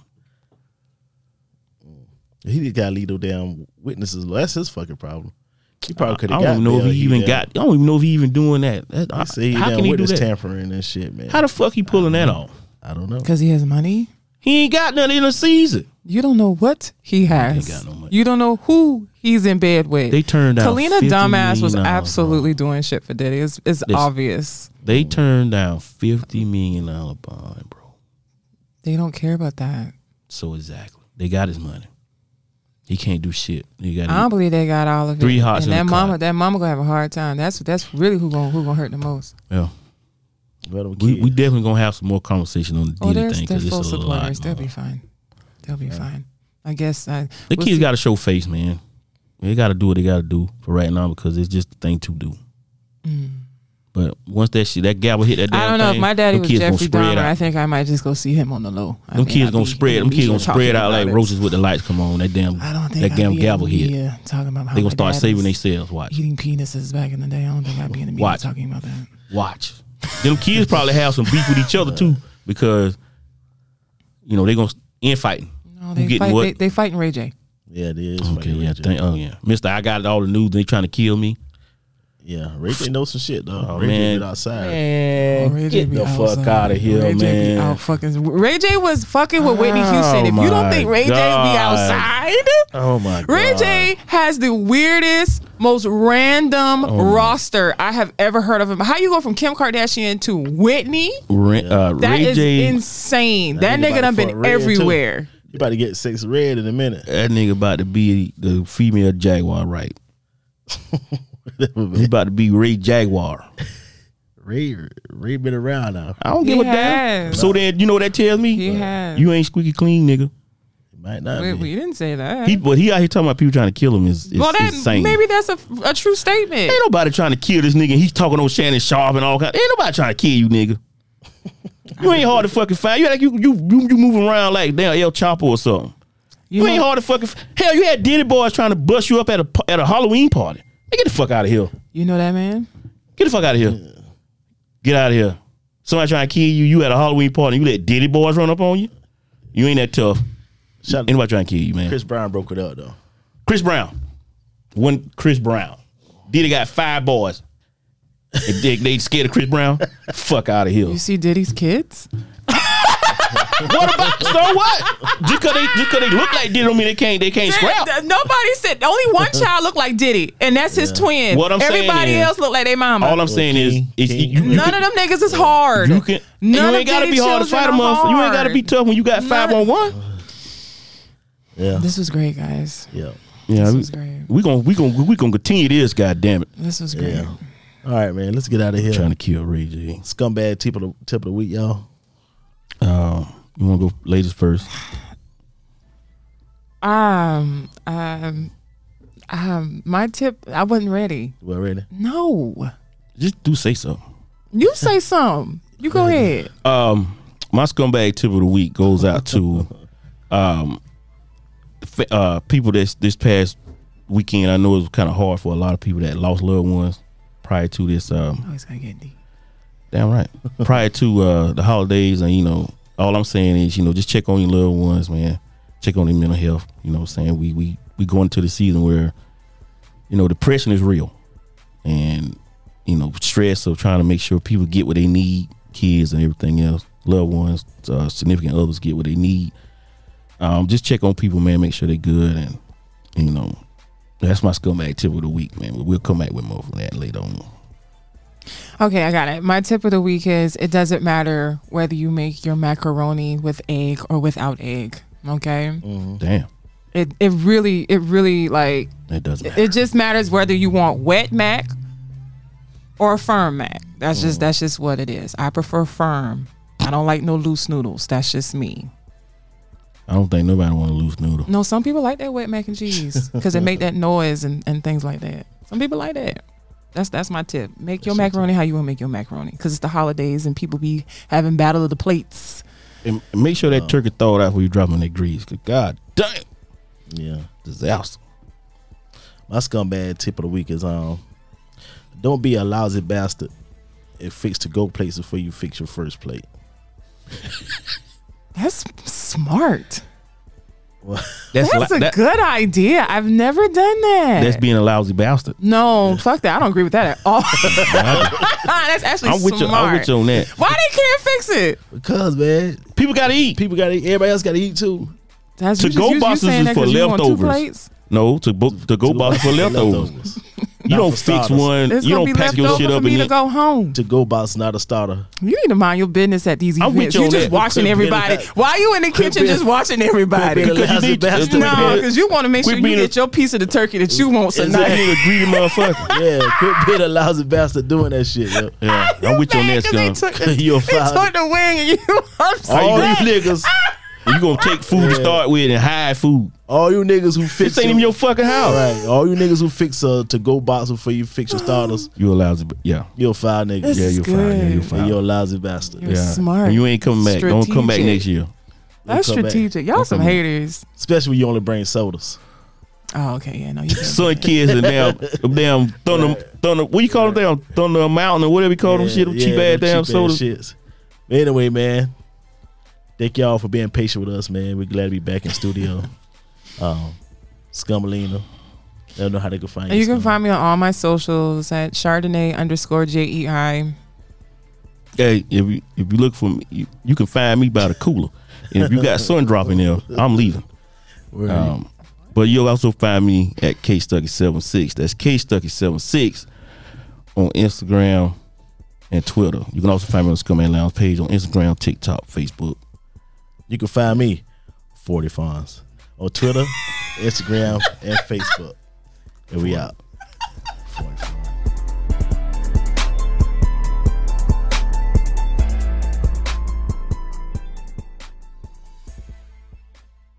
He just got to lead those damn witnesses. Well, that's his fucking problem. He probably could I have don't got even know if bail. he even damn- got. I don't even know if he even doing that. They say he How damn can he do witness that? tampering and shit, man. How the fuck he pulling that off? I don't know. Because he has money. He ain't got nothing in the season. You don't know what he has. got no money. You don't know who he's in bed with. They turned down Kalina $50 dumbass was million, absolutely doing shit for Diddy. It's obvious. They turned down $50 million bond, bro. They don't care about that. So exactly, they got his money. He can't do shit. I don't believe they got all of it. 3 hots and in that mama gonna have a hard time. That's really who gonna hurt the most. Yeah. We definitely gonna have some more conversation on the Diddy thing because it's full a supporters. lot. They'll be fine. They'll be fine. I guess The kids got to show face, man. They got to do what they got to do for right now because it's just the thing to do. But once that gavel hit that damn thing, I don't know if my daddy was Jeffrey Dahmer. I I think I might just go see him on the low. Them kids gonna spread out like roses with the lights come on. That damn gavel hit. Yeah, talking about how they gonna start saving themselves. Watch. Eating penises back in the day. I don't think I'd be in the media talking about that. Watch. Them kids probably have some beef with each other too because they gonna end fighting. No, they fighting Ray J. Yeah, it is. Okay, yeah. Mister, I got all the news. They trying to kill me. Yeah, Ray J knows some shit though. Oh, Ray man. J been outside. Man, get the fuck out of here, Ray J man. Ray J was fucking with Whitney Houston. If you don't think Ray J be outside, oh my god, Ray J has the weirdest, most random roster I have ever heard of him. How you go from Kim Kardashian to Whitney? That Ray is J, insane. That nigga done been everywhere. You about to get 6 red in a minute. That nigga about to be the female Jaguar, right? He about to be Ray Jaguar. Ray been around now. I don't give a damn. So then, you know what that tells me? He has. You ain't squeaky clean, nigga. Might not Wait, be. we didn't say that. He out here talking about people trying to kill him is insane. Maybe that's a true statement. Ain't nobody trying to kill this nigga. He's talking on Shannon Sharp and all kind. Ain't nobody trying to kill you, nigga. You ain't hard to fucking find. You like you moving around like damn El Chapo or something. You ain't hard to fucking. Hell, you had Denny boys trying to bust you up at a Halloween party. Hey, get the fuck out of here. You know that man? Get the fuck out of here. Get out of here. Somebody trying to kill you. You at a Halloween party. And you let Diddy boys run up on you. You ain't that tough. Anybody trying to kill you, man. Chris Brown broke it up though. Chris Brown. Chris Brown. Diddy got 5 boys. And they scared of Chris Brown. Fuck out of here. You see Diddy's kids? What about so what? Just cause they look like Diddy don't mean they can't scrap. Nobody said only one child looked like Diddy, and that's his twin. What I'm saying Everybody is, else look like their mama. All I'm saying is none of them niggas is hard. You ain't gotta be hard to fight a motherfucker. You ain't gotta be tough when you got 5-on-1. Yeah. This was great, guys. Yeah. Yeah, this was great. We gonna continue this. God damn it. This was great. Yeah. All right, man. Let's get out of here. Trying to kill Ray J. Scumbag tip of the week, y'all. You want to go ladies first? My tip. I wasn't ready. You ready? No. Just say something. You say something. You go ahead. My scumbag tip of the week goes out to people this past weekend. I know it was kind of hard for a lot of people that lost loved ones prior to this. Always gotta get deep. Damn right. Prior to the holidays, and all I'm saying is just check on your loved ones, man. Check on their mental health. You know what I'm saying? We going into the season where depression is real, and stress of trying to make sure people get what they need, kids and everything else, loved ones, significant others get what they need. Just check on people, man. Make sure they're good, and that's my scumbag tip of the week, man. We'll come back with more from that later on. Okay, I got it. My tip of the week is it doesn't matter whether you make your macaroni with egg or without egg. Okay. Mm-hmm. Damn. It really like it doesn't matter. It just matters whether you want wet mac or firm mac. That's just what it is. I prefer firm. I don't like no loose noodles. That's just me. I don't think nobody want a loose noodle. No, some people like that wet mac and cheese because it make that noise and things like that. Some people like that. That's my tip. Make your macaroni how you want to make your macaroni because it's the holidays and people be having battle of the plates. And make sure that turkey thawed out before you drop in that grease. Cause God damn. Yeah. Disaster. My scumbag tip of the week is don't be a lousy bastard and fix to go places before you fix your first plate. That's smart. That's a good idea. I've never done that. That's being a lousy bastard. No, fuck that. I don't agree with that at all. That's actually smart. I'm with you on that. Why they can't fix it? Because, man, people gotta eat. Everybody else gotta eat too. That's to-go boxes is for leftovers. No, to go box for leftovers. You don't fix one. It's You gonna don't be pack left your over shit for up me and to then. go home. To go box, not a starter. You need to mind your business at these I'm with events. you You on just that. watching Quit everybody. being- Why you in the kitchen being- just watching everybody? Quit being a Because you need to- bastard. No, because you want to make Quit sure you being a- get your piece of the turkey that you want I tonight. need a greedy motherfucker. Yeah, quit being a lousy bastard doing that shit, yo. Yeah, I'm with you on that, They scum. took You're they fired. took the wing and you All upset. you niggas, You gonna take food to start with and hide food. all you niggas who fix This ain't even your fucking house. Right, all you niggas who fix a to-go box before you fix your starters, You allowed to, yeah. you're a foul nigga. This Yeah, is you're fine. Yeah, good. you're And fine. you're a lousy bastard. You're Yeah. smart. And you ain't coming back. Don't come back Strategic. next year. That's Don't come back. strategic. Y'all some come back. haters. Especially when you only bring sodas. Oh, okay. Yeah, no, you can't. Son kids and damn thunder. What you call them? Damn Thunder Mountain or whatever you call them shit. Them cheap ass them damn cheap ass sodas. shits. But anyway, man, thank y'all for being patient with us, man. We're glad to be back in studio. Scumalina. I don't know how they can find you. And you can Scum. find me on all my socials at Chardonnay_JEI. Hey, if you look for me, you can find me by the cooler. And if you got sun dropping there, I'm leaving. Where But you'll also find me at KStucky76. That's KStucky76 on Instagram and Twitter. You can also find me on the Scumbag Lounge page on Instagram, TikTok, Facebook. you can find me, 40 Fonz, on Twitter, Instagram, and Facebook. And we out. 40 Fonz.